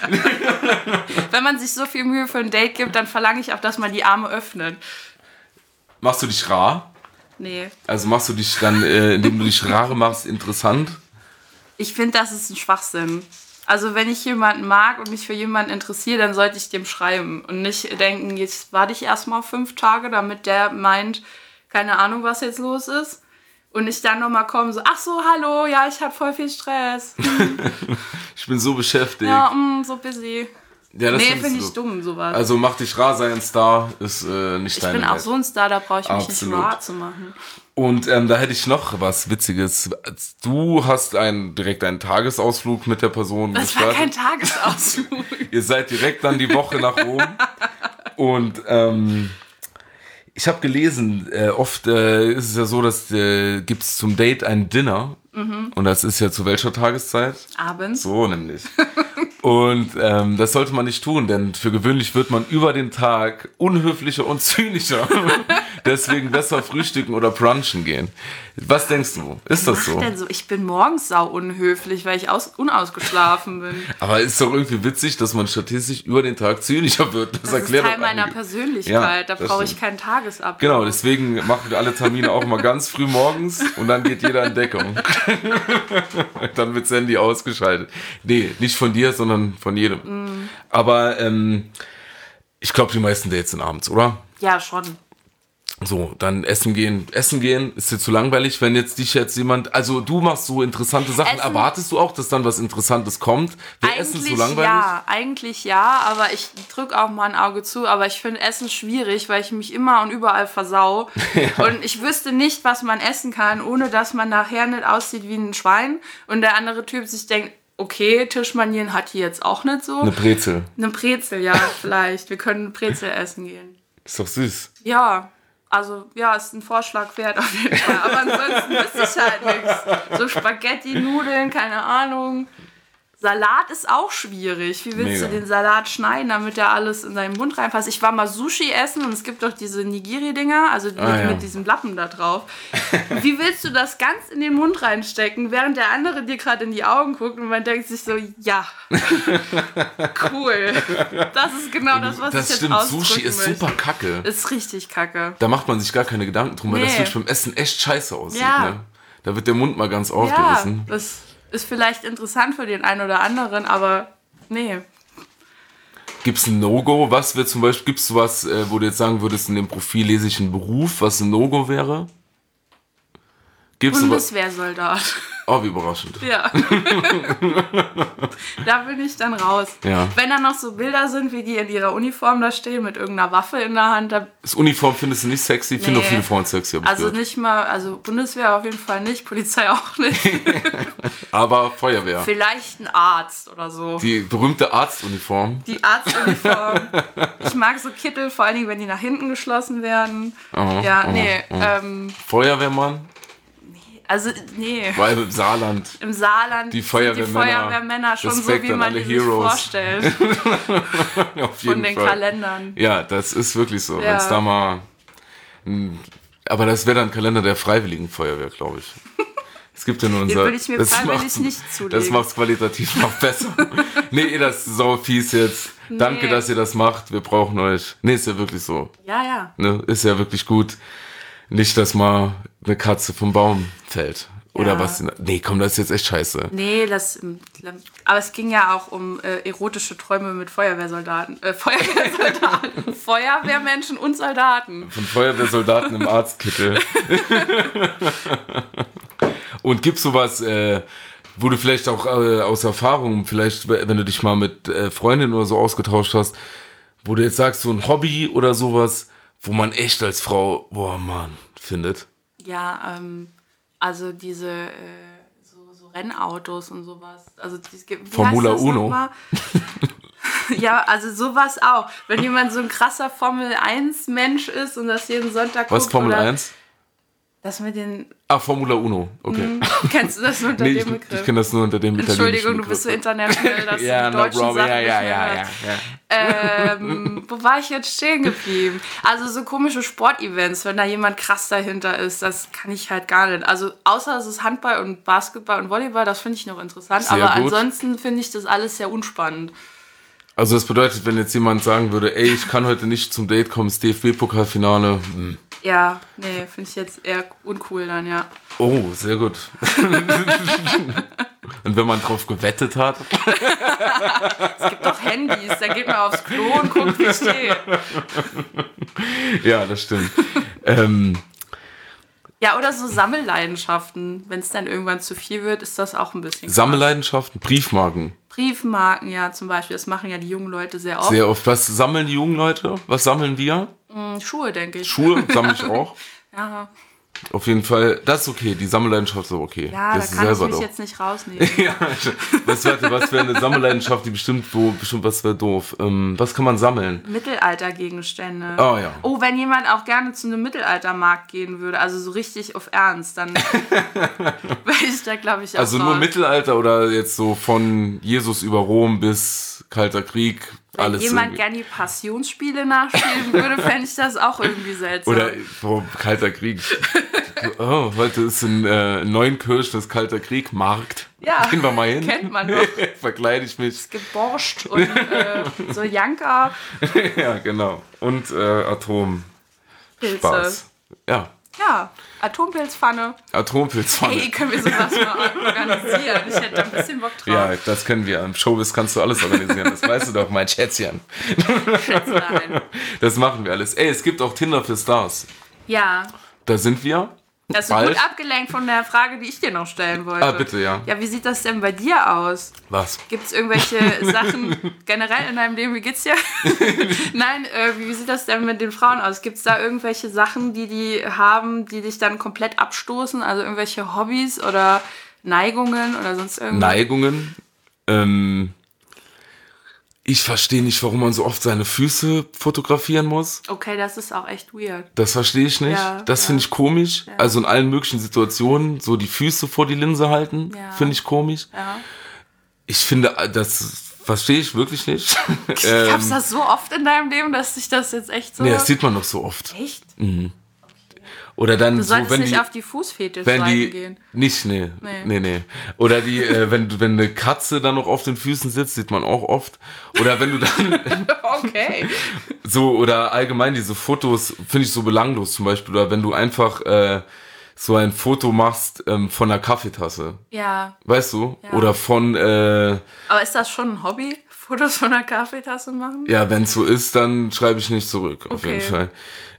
Wenn man sich so viel Mühe für ein Date gibt, dann verlange ich auch, dass man die Arme öffnet.
Machst du dich rar?
Nee.
Also machst du dich dann, indem du dich rar machst, interessant?
Ich finde, das ist ein Schwachsinn. Also wenn ich jemanden mag und mich für jemanden interessiere, dann sollte ich dem schreiben. Und nicht denken, jetzt warte ich erstmal 5 Tage, damit der meint, keine Ahnung, was jetzt los ist. Und nicht dann nochmal kommen, so, ach so, hallo, ja, ich habe voll viel Stress.
Ich bin so beschäftigt.
Ja, so busy.
Ja, das
finde ich dumm, sowas.
Also mach dich rar, sei ein Star, ist nicht deine
Ich bin auch
Welt.
so ein Star, da brauche ich mich
Absolut.
nicht rar zu machen.
Und da hätte ich noch was Witziges. Du hast direkt einen Tagesausflug mit der Person
Das war kein Tagesausflug.
Ihr seid direkt dann die Woche nach Rom. Und ich habe gelesen, oft ist es ja so, dass gibt es zum Date ein Dinner. Und das ist ja zu welcher Tageszeit?
Abends.
So nämlich. Und das sollte man nicht tun, denn für gewöhnlich wird man über den Tag unhöflicher und zynischer. Deswegen besser frühstücken oder brunchen gehen. Was denkst du? Ist das so?
Denn so? Ich bin morgens sau unhöflich, weil ich unausgeschlafen bin.
Aber ist doch irgendwie witzig, dass man statistisch über den Tag zynischer wird.
Das ist Teil meiner Persönlichkeit. Da brauche ich keinen Tagesablauf.
Genau, deswegen machen wir alle Termine auch immer ganz früh morgens und dann geht jeder in Deckung. Dann wird das Handy ausgeschaltet. Nee, nicht von dir, sondern von jedem. Aber ich glaube, die meisten Dates sind abends, oder?
Ja, schon.
So, dann essen gehen. Essen gehen ist dir zu langweilig, wenn jetzt jemand, also du machst so interessante Sachen, erwartest du auch, dass dann was Interessantes kommt? Wäre Essen so langweilig?
Ja, eigentlich ja, aber ich drücke auch mal ein Auge zu, aber ich finde Essen schwierig, weil ich mich immer und überall versau. Ja. Und ich wüsste nicht, was man essen kann, ohne dass man nachher nicht aussieht wie ein Schwein und der andere Typ sich denkt, okay, Tischmanieren hat die jetzt auch nicht so.
Eine Brezel.
Eine Brezel, ja, vielleicht. Wir können eine Brezel essen gehen.
Ist doch süß.
Ja. Also, ja, ist ein Vorschlag wert auf jeden Fall. Aber ansonsten wüsste ich halt nichts. So Spaghetti, Nudeln, keine Ahnung. Salat ist auch schwierig. Wie willst du den Salat schneiden, damit der alles in deinen Mund reinpasst? Ich war mal Sushi essen und es gibt doch diese Nigiri-Dinger, also mit diesem Lappen da drauf. Wie willst du das ganz in den Mund reinstecken, während der andere dir gerade in die Augen guckt und man denkt sich so, ja, cool. Das ist genau das, was ich jetzt ausdrücken
Sushi ist
möchte.
super kacke.
Ist richtig kacke.
Da macht man sich gar keine Gedanken drum, weil das wirklich beim Essen echt scheiße aussieht.
Ja.
Ne? Da wird der Mund mal ganz aufgerissen.
Ja, das ist vielleicht interessant für den einen oder anderen, aber nee.
Gibt's ein No-Go? Was wäre zum Beispiel, gibt's was, wo du jetzt sagen würdest, in dem Profil lese ich einen Beruf, was ein No-Go wäre?
Bundeswehrsoldat.
Oh, wie überraschend.
Ja. Da bin ich dann raus.
Ja.
Wenn da noch so Bilder sind, wie die in ihrer Uniform da stehen, mit irgendeiner Waffe in der Hand.
Das Uniform findest du nicht sexy? Ich finde auch viele Frauen sexy.
Also nicht mal, also Bundeswehr auf jeden Fall nicht, Polizei auch nicht.
Aber Feuerwehr.
Vielleicht ein Arzt oder so.
Die berühmte Arztuniform.
Die Arztuniform. Ich mag so Kittel, vor allen Dingen, wenn die nach hinten geschlossen werden.
Feuerwehrmann?
Also, nee.
Weil im Saarland.
Im Saarland
die Feuerwehrmänner
schon Respekt so, wie man die sich vorstellt.
Auf jeden
Von den
Fall.
Kalendern.
Ja, das ist wirklich so.
Ja.
Wenn's da mal... Aber das wäre dann ein Kalender der Freiwilligen Feuerwehr, glaube ich. Es gibt ja nur unser...
Den würde ich mir freiwillig nicht zulegen.
Das macht es qualitativ noch besser. Nee, das ist so fies jetzt. Nee. Danke, dass ihr das macht. Wir brauchen euch. Nee, ist ja wirklich so.
Ja.
Ne, ist ja wirklich gut. Nicht, dass mal eine Katze vom Baum fällt. Oder was? Nee, komm, das ist jetzt echt scheiße.
Nee, aber es ging ja auch um erotische Träume mit Feuerwehrsoldaten. Feuerwehrmenschen und Soldaten.
Von Feuerwehrsoldaten im Arztkittel. Und gibt's sowas, wo du vielleicht auch aus Erfahrung, vielleicht, wenn du dich mal mit Freundinnen oder so ausgetauscht hast, wo du jetzt sagst, so ein Hobby oder sowas, wo man echt als Frau, boah, Mann, findet?
Ja, also diese so Rennautos und sowas. Also
Formula Uno.
Ja, also sowas auch. Wenn jemand so ein krasser Formel-1-Mensch ist und das jeden Sonntag
guckt. Was Formel 1?
Das mit den...
Formula Uno, okay.
Kennst du das nur unter dem Begriff?
Ich kenne das nur unter dem italienischen
Entschuldigung, du bist so international, dass du die deutschen Sachen nicht mehr hörst. Wo war ich jetzt stehen geblieben? Also so komische Sportevents, wenn da jemand krass dahinter ist, das kann ich halt gar nicht. Also außer es ist Handball und Basketball und Volleyball, das finde ich noch interessant.
Sehr
aber
gut.
Ansonsten finde ich das alles sehr unspannend.
Also das bedeutet, wenn jetzt jemand sagen würde, ey, ich kann heute nicht zum Date kommen, das DFB-Pokalfinale.
Ja, nee, finde ich jetzt eher uncool dann, ja.
Oh, sehr gut. Und wenn man drauf gewettet hat?
Es gibt doch Handys, da geht man aufs Klo und guckt, wie es steht.
Ja, das stimmt.
Ja, oder so Sammelleidenschaften. Wenn es dann irgendwann zu viel wird, ist das auch ein bisschen krass.
Sammelleidenschaften? Briefmarken?
Briefmarken, ja, zum Beispiel. Das machen ja die jungen Leute sehr oft.
Sehr oft. Was sammeln die jungen Leute? Was sammeln wir?
Schuhe, denke ich.
Schuhe sammle ich auch.
Ja.
Auf jeden Fall, das ist okay. Die Sammelleidenschaft ist okay.
Ja,
das
da kann ich mich jetzt nicht rausnehmen.
Ja, was wäre eine Sammelleidenschaft, die bestimmt was wäre doof. Was kann man sammeln?
Mittelaltergegenstände.
Oh ja.
Oh, wenn jemand auch gerne zu einem Mittelaltermarkt gehen würde, also so richtig auf Ernst, dann wäre ich da, glaube ich, auch
Also nur Mittelalter oder jetzt so von Jesus über Rom bis Kalter Krieg, alles.
Wenn jemand gerne die Passionsspiele nachspielen würde, fände ich das auch irgendwie seltsam.
Oder Kalter Krieg. Oh, heute ist in Neunkirch das Kalter Krieg Markt.
Ja,
gehen wir mal hin.
Kennt man doch.
Verkleide ich mich.
Es gibt Borscht und so Janka.
Ja, genau. Und Atompilze. Spaß. Ja.
Ja, Atompilzpfanne.
Atompilzpfanne.
Hey, können wir sowas mal organisieren? Ich hätte da ein bisschen Bock drauf.
Ja, das können wir. Im Showbiz kannst du alles organisieren. Das weißt du doch, mein Schätzchen.
Schätzlein.
Das machen wir alles. Ey, es gibt auch Tinder für Stars.
Ja.
Da sind wir.
Das ist gut abgelenkt von der Frage, die ich dir noch stellen wollte.
Ah, bitte, ja.
Ja, wie sieht das denn bei dir aus?
Was?
Gibt es irgendwelche Sachen generell in deinem Leben? Wie geht's dir? Nein, wie sieht das denn mit den Frauen aus? Gibt es da irgendwelche Sachen, die haben, die dich dann komplett abstoßen? Also irgendwelche Hobbys oder Neigungen oder sonst irgendwas?
Neigungen? Ich verstehe nicht, warum man so oft seine Füße fotografieren muss.
Okay, das ist auch echt weird.
Das verstehe ich nicht.
Ja,
das finde ich komisch. Ja. Also in allen möglichen Situationen so die Füße vor die Linse halten, finde ich komisch.
Ja.
Ich finde, das verstehe ich wirklich nicht.
Gab's das so oft in deinem Leben, dass sich das jetzt echt so...
Nee, das sieht man doch so oft.
Echt?
Mhm. Oder dann
du solltest
so, wenn
nicht
die,
auf die Fußfetischseite gehen.
Nicht, nee. Oder die, wenn eine Katze dann noch auf den Füßen sitzt, sieht man auch oft. Oder wenn du dann...
Okay.
So, oder allgemein diese Fotos finde ich so belanglos zum Beispiel. Oder wenn du einfach so ein Foto machst von einer Kaffeetasse.
Ja.
Weißt du?
Ja.
Oder von...
Aber ist das schon ein Hobby, Fotos von einer Kaffeetasse machen?
Ja, wenn es so ist, dann schreibe ich nicht zurück, auf jeden Fall.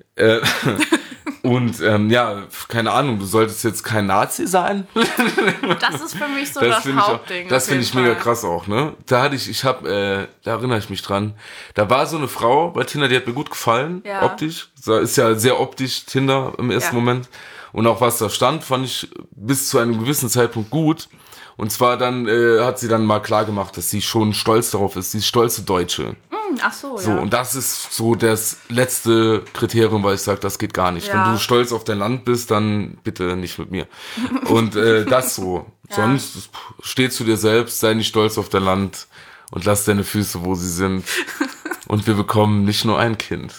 Und ja, keine Ahnung, du solltest jetzt kein Nazi sein.
Das ist für mich so das Hauptding.
Das finde ich mega krass auch, ne? Da erinnere ich mich dran. Da war so eine Frau bei Tinder, die hat mir gut gefallen, optisch. Ist ja sehr optisch Tinder im ersten Moment. Und auch was da stand, fand ich bis zu einem gewissen Zeitpunkt gut. Und zwar dann hat sie dann mal klar gemacht, dass sie schon stolz darauf ist. Sie ist stolze Deutsche.
Ach so,
ja. Und das ist so das letzte Kriterium, weil ich sage, das geht gar nicht. Ja. Wenn du stolz auf dein Land bist, dann bitte nicht mit mir. Und das so. Ja. Sonst steh zu dir selbst, sei nicht stolz auf dein Land und lass deine Füße, wo sie sind. Und wir bekommen nicht nur ein Kind.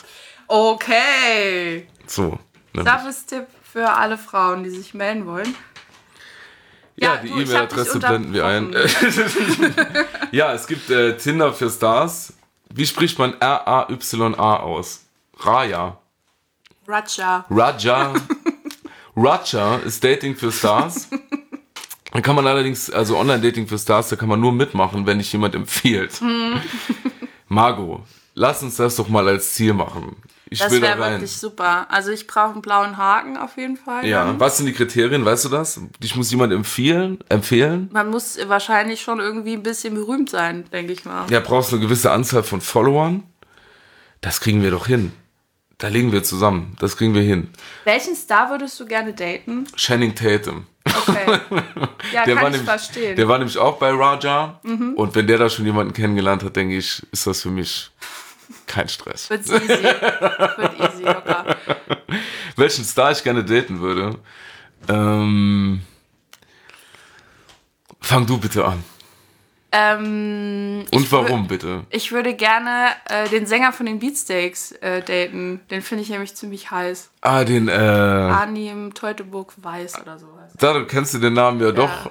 Okay.
So.
Service-Tipp für alle Frauen, die sich melden wollen.
Ja, die E-Mail-Adresse blenden wir ein. Ja, es gibt Tinder für Stars. Wie spricht man R-A-Y-A aus? Raja. Raja ist Dating für Stars. Da kann man allerdings, also Online-Dating für Stars, da kann man nur mitmachen, wenn dich jemand empfiehlt. Margot, lass uns das doch mal als Ziel machen.
Das wäre wirklich super. Also ich brauche einen blauen Haken auf jeden Fall.
Ja,
dann.
Was sind die Kriterien, weißt du das? Dich muss jemand empfehlen?
Man muss wahrscheinlich schon irgendwie ein bisschen berühmt sein, denke ich mal.
Ja, brauchst eine gewisse Anzahl von Followern. Das kriegen wir doch hin. Da legen wir zusammen. Das kriegen wir hin.
Welchen Star würdest du gerne daten?
Channing Tatum.
Okay. Ja, kann ich verstehen.
Der war nämlich auch bei Raja. Und wenn der da schon jemanden kennengelernt hat, denke ich, ist das für mich kein Stress.
Wird easy, locker.
Welchen Star ich gerne daten würde? Fang du bitte an. Und warum bitte?
Ich würde gerne den Sänger von den Beatsteaks daten. Den finde ich nämlich ziemlich heiß.
Den
Arnim Teutoburg-Weiß oder sowas.
Da kennst du den Namen ja doch.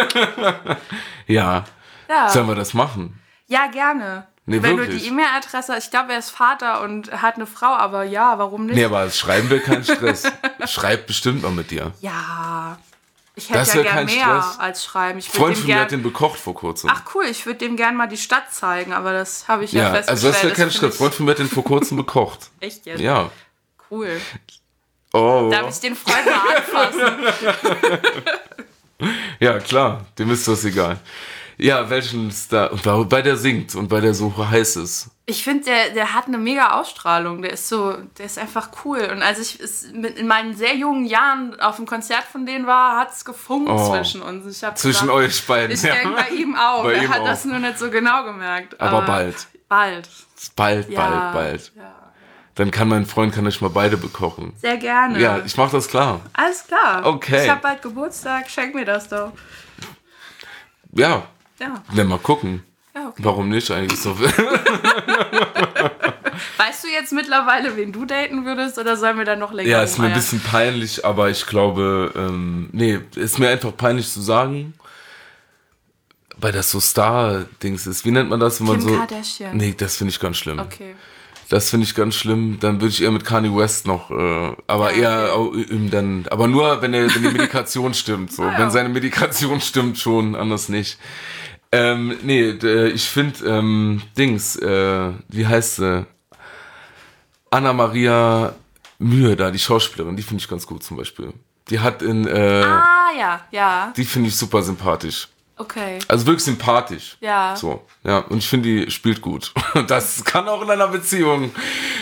Ja. Sollen wir das machen?
Ja, gerne.
Nee,
wenn
wirklich?
du die E-Mail-Adresse, ich glaube, er ist Vater und hat eine Frau, aber ja, warum nicht?
Nee, aber schreiben wir keinen Stress. Schreibt bestimmt mal mit dir.
Ja, ich hätte
Das
ja
wär
gern
kein
mehr
Stress.
als schreiben.
Freund von mir hat den bekocht vor kurzem.
Ach cool, ich würde dem gern mal die Stadt zeigen, aber das habe ich ja festgestellt.
Also das wäre kein Stress. Freund von mir hat den vor kurzem bekocht.
Echt jetzt?
Ja.
Cool.
Oh.
Darf ich den Freund mal anfassen?
Ja, klar. Dem ist das egal. Ja, welchen Star. Bei der singt und bei der so heiß ist.
Ich finde, der hat eine mega Ausstrahlung. Der ist einfach cool. Und als ich in meinen sehr jungen Jahren auf einem Konzert von denen war, hat es gefunkt zwischen uns.
Zwischen euch beiden.
Ich denke bei ihm auch.
Bei
er
ihm
hat
auch.
das nur nicht so genau gemerkt.
Aber bald.
Bald.
Bald.
Ja.
Dann kann mein Freund euch mal beide bekochen.
Sehr gerne.
Ja, ich mach das klar.
Alles klar.
Okay.
Ich habe bald Geburtstag. Schenk mir das doch.
Ja.
Ja.
Dann mal gucken.
Ja, okay.
Warum nicht eigentlich so?
Weißt du jetzt mittlerweile, wen du daten würdest, oder sollen wir da noch länger
Ja, ist mir ein bisschen peinlich, aber ich glaube, ist mir einfach peinlich zu sagen, weil das so Star-Dings ist. Wie nennt man das, wenn man
Kim
so...
Kardashian.
Nee, das finde ich ganz schlimm.
Okay.
Das finde ich ganz schlimm. Dann würde ich eher mit Kanye West noch, aber eher ihm dann, aber nur, wenn die Medikation stimmt. So. Wenn seine Medikation stimmt, schon, anders nicht. Ich finde, wie heißt sie? Anna-Maria Mühe da, die Schauspielerin, die finde ich ganz gut zum Beispiel. Die hat
Ja.
die finde ich super sympathisch.
Okay.
Also wirklich sympathisch.
Ja.
So, ja. Und ich finde, die spielt gut. Das kann auch in einer Beziehung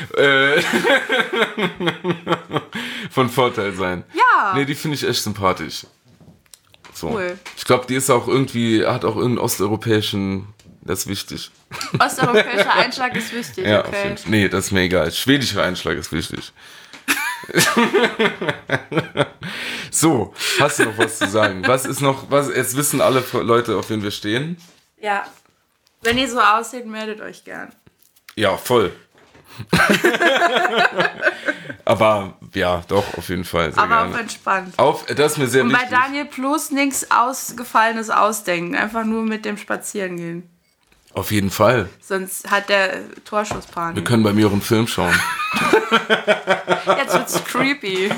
von Vorteil sein.
Ja.
Nee, die finde ich echt sympathisch. So.
Cool.
Ich glaube, die ist auch hat auch irgendeinen osteuropäischen, das ist wichtig.
Osteuropäischer Einschlag ist wichtig,
Ja, auf
okay.
jeden Fall. Nee, das ist mir egal. Schwedischer Einschlag ist wichtig. So, hast du noch was zu sagen? Jetzt wissen alle Leute, auf wen wir stehen.
Ja. Wenn ihr so aussieht, meldet euch gern.
Ja, voll. Aber ja, doch, auf jeden Fall. Sehr
Aber
gerne.
auch entspannt.
Das ist mir sehr
Und
wichtig.
bei Daniel Plus nichts Ausgefallenes ausdenken. Einfach nur mit dem Spazieren gehen.
Auf jeden Fall.
Sonst hat der
Wir
Torschusspanik.
können bei mir auch einen Film schauen.
Jetzt wird's creepy.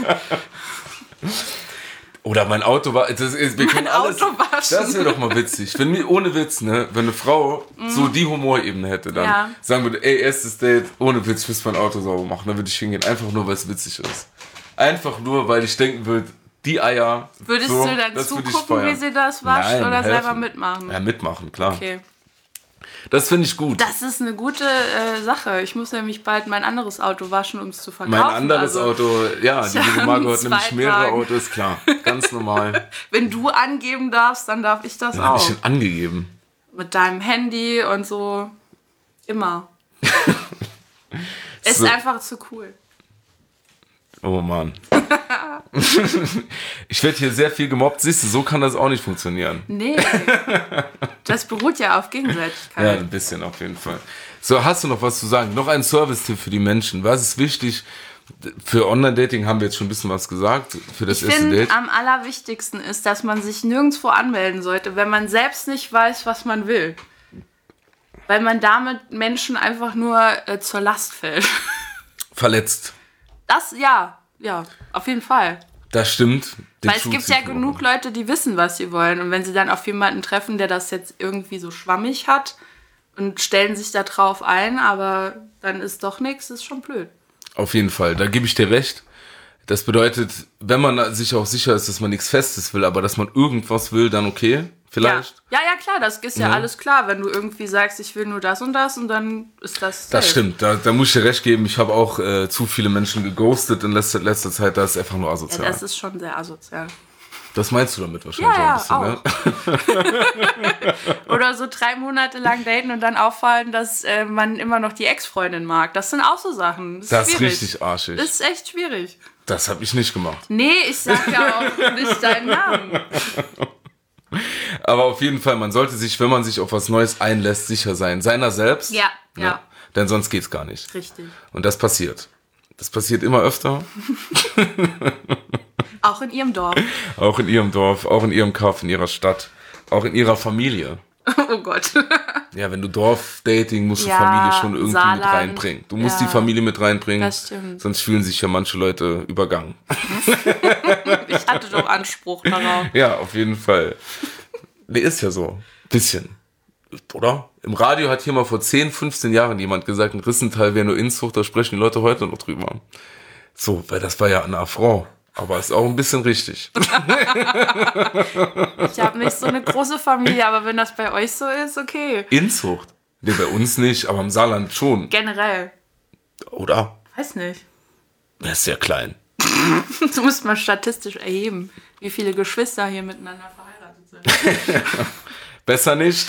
Oder mein Auto war. Wir können alles.
Auto waschen.
Das wäre doch mal witzig. Ohne Witz, ne? Wenn eine Frau so die Humorebene hätte, dann sagen würde, ey, erstes Date, ohne Witz, ich muss mein Auto sauber machen. Dann würde ich hingehen. Einfach nur, weil es witzig ist. Einfach nur, weil ich denken würde, die Eier.
Würdest
so,
du dann
das würde ich
zugucken,
feiern.
wie sie das wascht,
Nein,
oder
helfen.
selber mitmachen?
Ja, mitmachen, klar.
Okay.
Das finde ich gut.
Das ist eine gute Sache. Ich muss nämlich bald mein anderes Auto waschen, um es zu verkaufen.
Mein anderes Auto, ja, die liebe Margot hat nämlich mehrere
Zweitwagen.
Autos, klar. Ganz normal.
Wenn du angeben darfst, dann darf ich das
Was habe
auch.
ich denn angegeben?
Mit deinem Handy und so. Immer. Ist
So.
einfach zu cool.
Oh Mann. Ich werde hier sehr viel gemobbt. Siehst du, so kann das auch nicht funktionieren.
Nee. Das beruht ja auf Gegenseitigkeit.
Ja, ein bisschen auf jeden Fall. So, hast du noch was zu sagen? Noch ein Service-Tipp für die Menschen. Was ist wichtig, Für Online-Dating haben wir jetzt schon ein bisschen was gesagt. Für das erste
finde,
Date.
am allerwichtigsten ist, dass man sich nirgendwo anmelden sollte, wenn man selbst nicht weiß, was man will. Weil man damit Menschen einfach nur zur Last fällt.
Verletzt.
Das, ja, auf jeden Fall.
Das stimmt.
Weil es gibt ja genug Leute, die wissen, was sie wollen. Und wenn sie dann auf jemanden treffen, der das jetzt irgendwie so schwammig hat und stellen sich da drauf ein, aber dann ist doch nichts, ist schon blöd.
Auf jeden Fall, da gebe ich dir recht. Das bedeutet, wenn man sich auch sicher ist, dass man nichts Festes will, aber dass man irgendwas will, dann okay, vielleicht.
Ja, klar, das ist ja alles klar, wenn du irgendwie sagst, ich will nur das und dann ist das safe.
Das stimmt, da muss ich dir recht geben. Ich habe auch zu viele Menschen geghostet in letzter Zeit, das ist einfach nur asozial.
Ja, das ist schon sehr asozial.
Das meinst du damit wahrscheinlich auch ein bisschen, ne?
Oder so 3 Monate lang daten und dann auffallen, dass man immer noch die Ex-Freundin mag. Das sind auch so Sachen.
Das ist richtig arschig.
Das ist echt schwierig.
Das habe ich nicht gemacht.
Nee, ich sag ja auch nicht deinen Namen.
Aber auf jeden Fall, man sollte sich, wenn man sich auf was Neues einlässt, sicher sein. Seiner selbst.
Ja.
Denn sonst geht's gar nicht.
Richtig.
Und das passiert. Das passiert immer öfter.
Auch in ihrem Dorf.
Auch in ihrem Dorf, auch in ihrem Kaff, in ihrer Stadt, auch in ihrer Familie.
Oh Gott.
Ja, wenn du Dorfdating musst du
Ja,
Familie schon irgendwie
Saarland.
mit reinbringen. Du musst die Familie mit reinbringen,
Das stimmt.
sonst fühlen sich ja manche Leute übergangen.
Ich hatte doch Anspruch darauf.
Ja, auf jeden Fall. Nee, ist ja so. Bisschen. Oder? Im Radio hat hier mal vor 10, 15 Jahren jemand gesagt, ein Rissental wäre nur Inzucht, da sprechen die Leute heute noch drüber. So, weil das war ja ein Affront. Aber ist auch ein bisschen richtig.
Ich habe nicht so eine große Familie, aber wenn das bei euch so ist, okay.
Inzucht? Nee, bei uns nicht, aber im Saarland schon.
Generell.
Oder?
Weiß nicht.
Das ist sehr klein.
Du musst mal statistisch erheben, wie viele Geschwister hier miteinander verheiratet sind.
Besser nicht.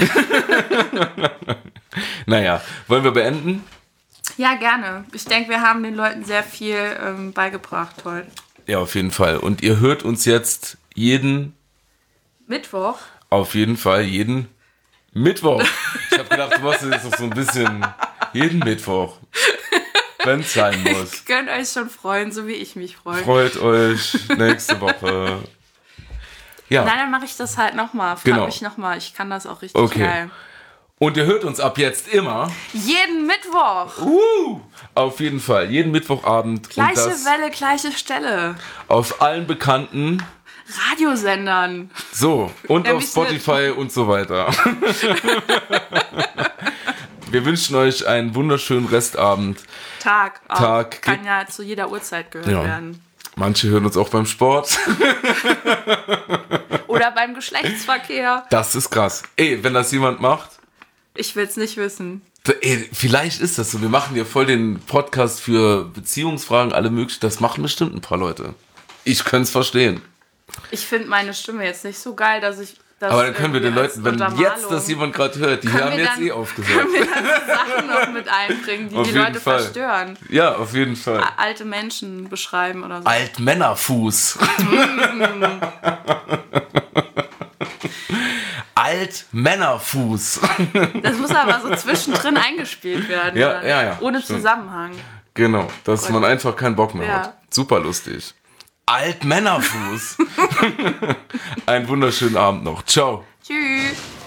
Naja, wollen wir beenden?
Ja, gerne. Ich denke, wir haben den Leuten sehr viel beigebracht heute.
Ja, auf jeden Fall. Und ihr hört uns jetzt jeden
Mittwoch.
Auf jeden Fall jeden Mittwoch. Ich habe gedacht, du machst jetzt noch so ein bisschen jeden Mittwoch, wenn es sein muss.
Könnt euch schon freuen, so wie ich mich freue.
Freut euch nächste Woche. Ja.
Nein, dann mache ich das halt nochmal. Frag mich nochmal. Ich kann das auch richtig geil.
Und ihr hört uns ab jetzt immer.
Jeden Mittwoch.
Auf jeden Fall. Jeden Mittwochabend.
Gleiche
und das
Welle, gleiche Stelle.
auf allen bekannten
Radiosendern.
So, und
Ja,
auf Spotify und so weiter. Wir wünschen euch einen wunderschönen Restabend.
Tag.
Tag.
Kann ja zu jeder Uhrzeit gehört werden.
Manche hören uns auch beim Sport.
Oder beim Geschlechtsverkehr.
Das ist krass. Ey, wenn das jemand macht.
Ich will's nicht wissen.
Ey, vielleicht ist das so. Wir machen ja voll den Podcast für Beziehungsfragen, alle möglichen. Das machen bestimmt ein paar Leute. Ich könnte es verstehen.
Ich finde meine Stimme jetzt nicht so geil, dass ich das.
Aber dann können wir den Leuten, wenn
Untermalung,
jetzt das jemand gerade hört, die haben jetzt aufgehört.
Können wir dann so Sachen noch mit einbringen, die
Auf
die
jeden
Leute
Fall.
verstören.
Ja, auf jeden Fall.
Alte Menschen beschreiben oder so.
Altmännerfuß. Altmännerfuß.
Das muss aber so zwischendrin eingespielt werden.
Ja,
dann.
ja, ja.
Ohne
Stimmt.
Zusammenhang.
Genau, dass man einfach keinen Bock mehr
Ja.
hat. Super lustig. Altmännerfuß. Einen wunderschönen Abend noch. Ciao.
Tschüss.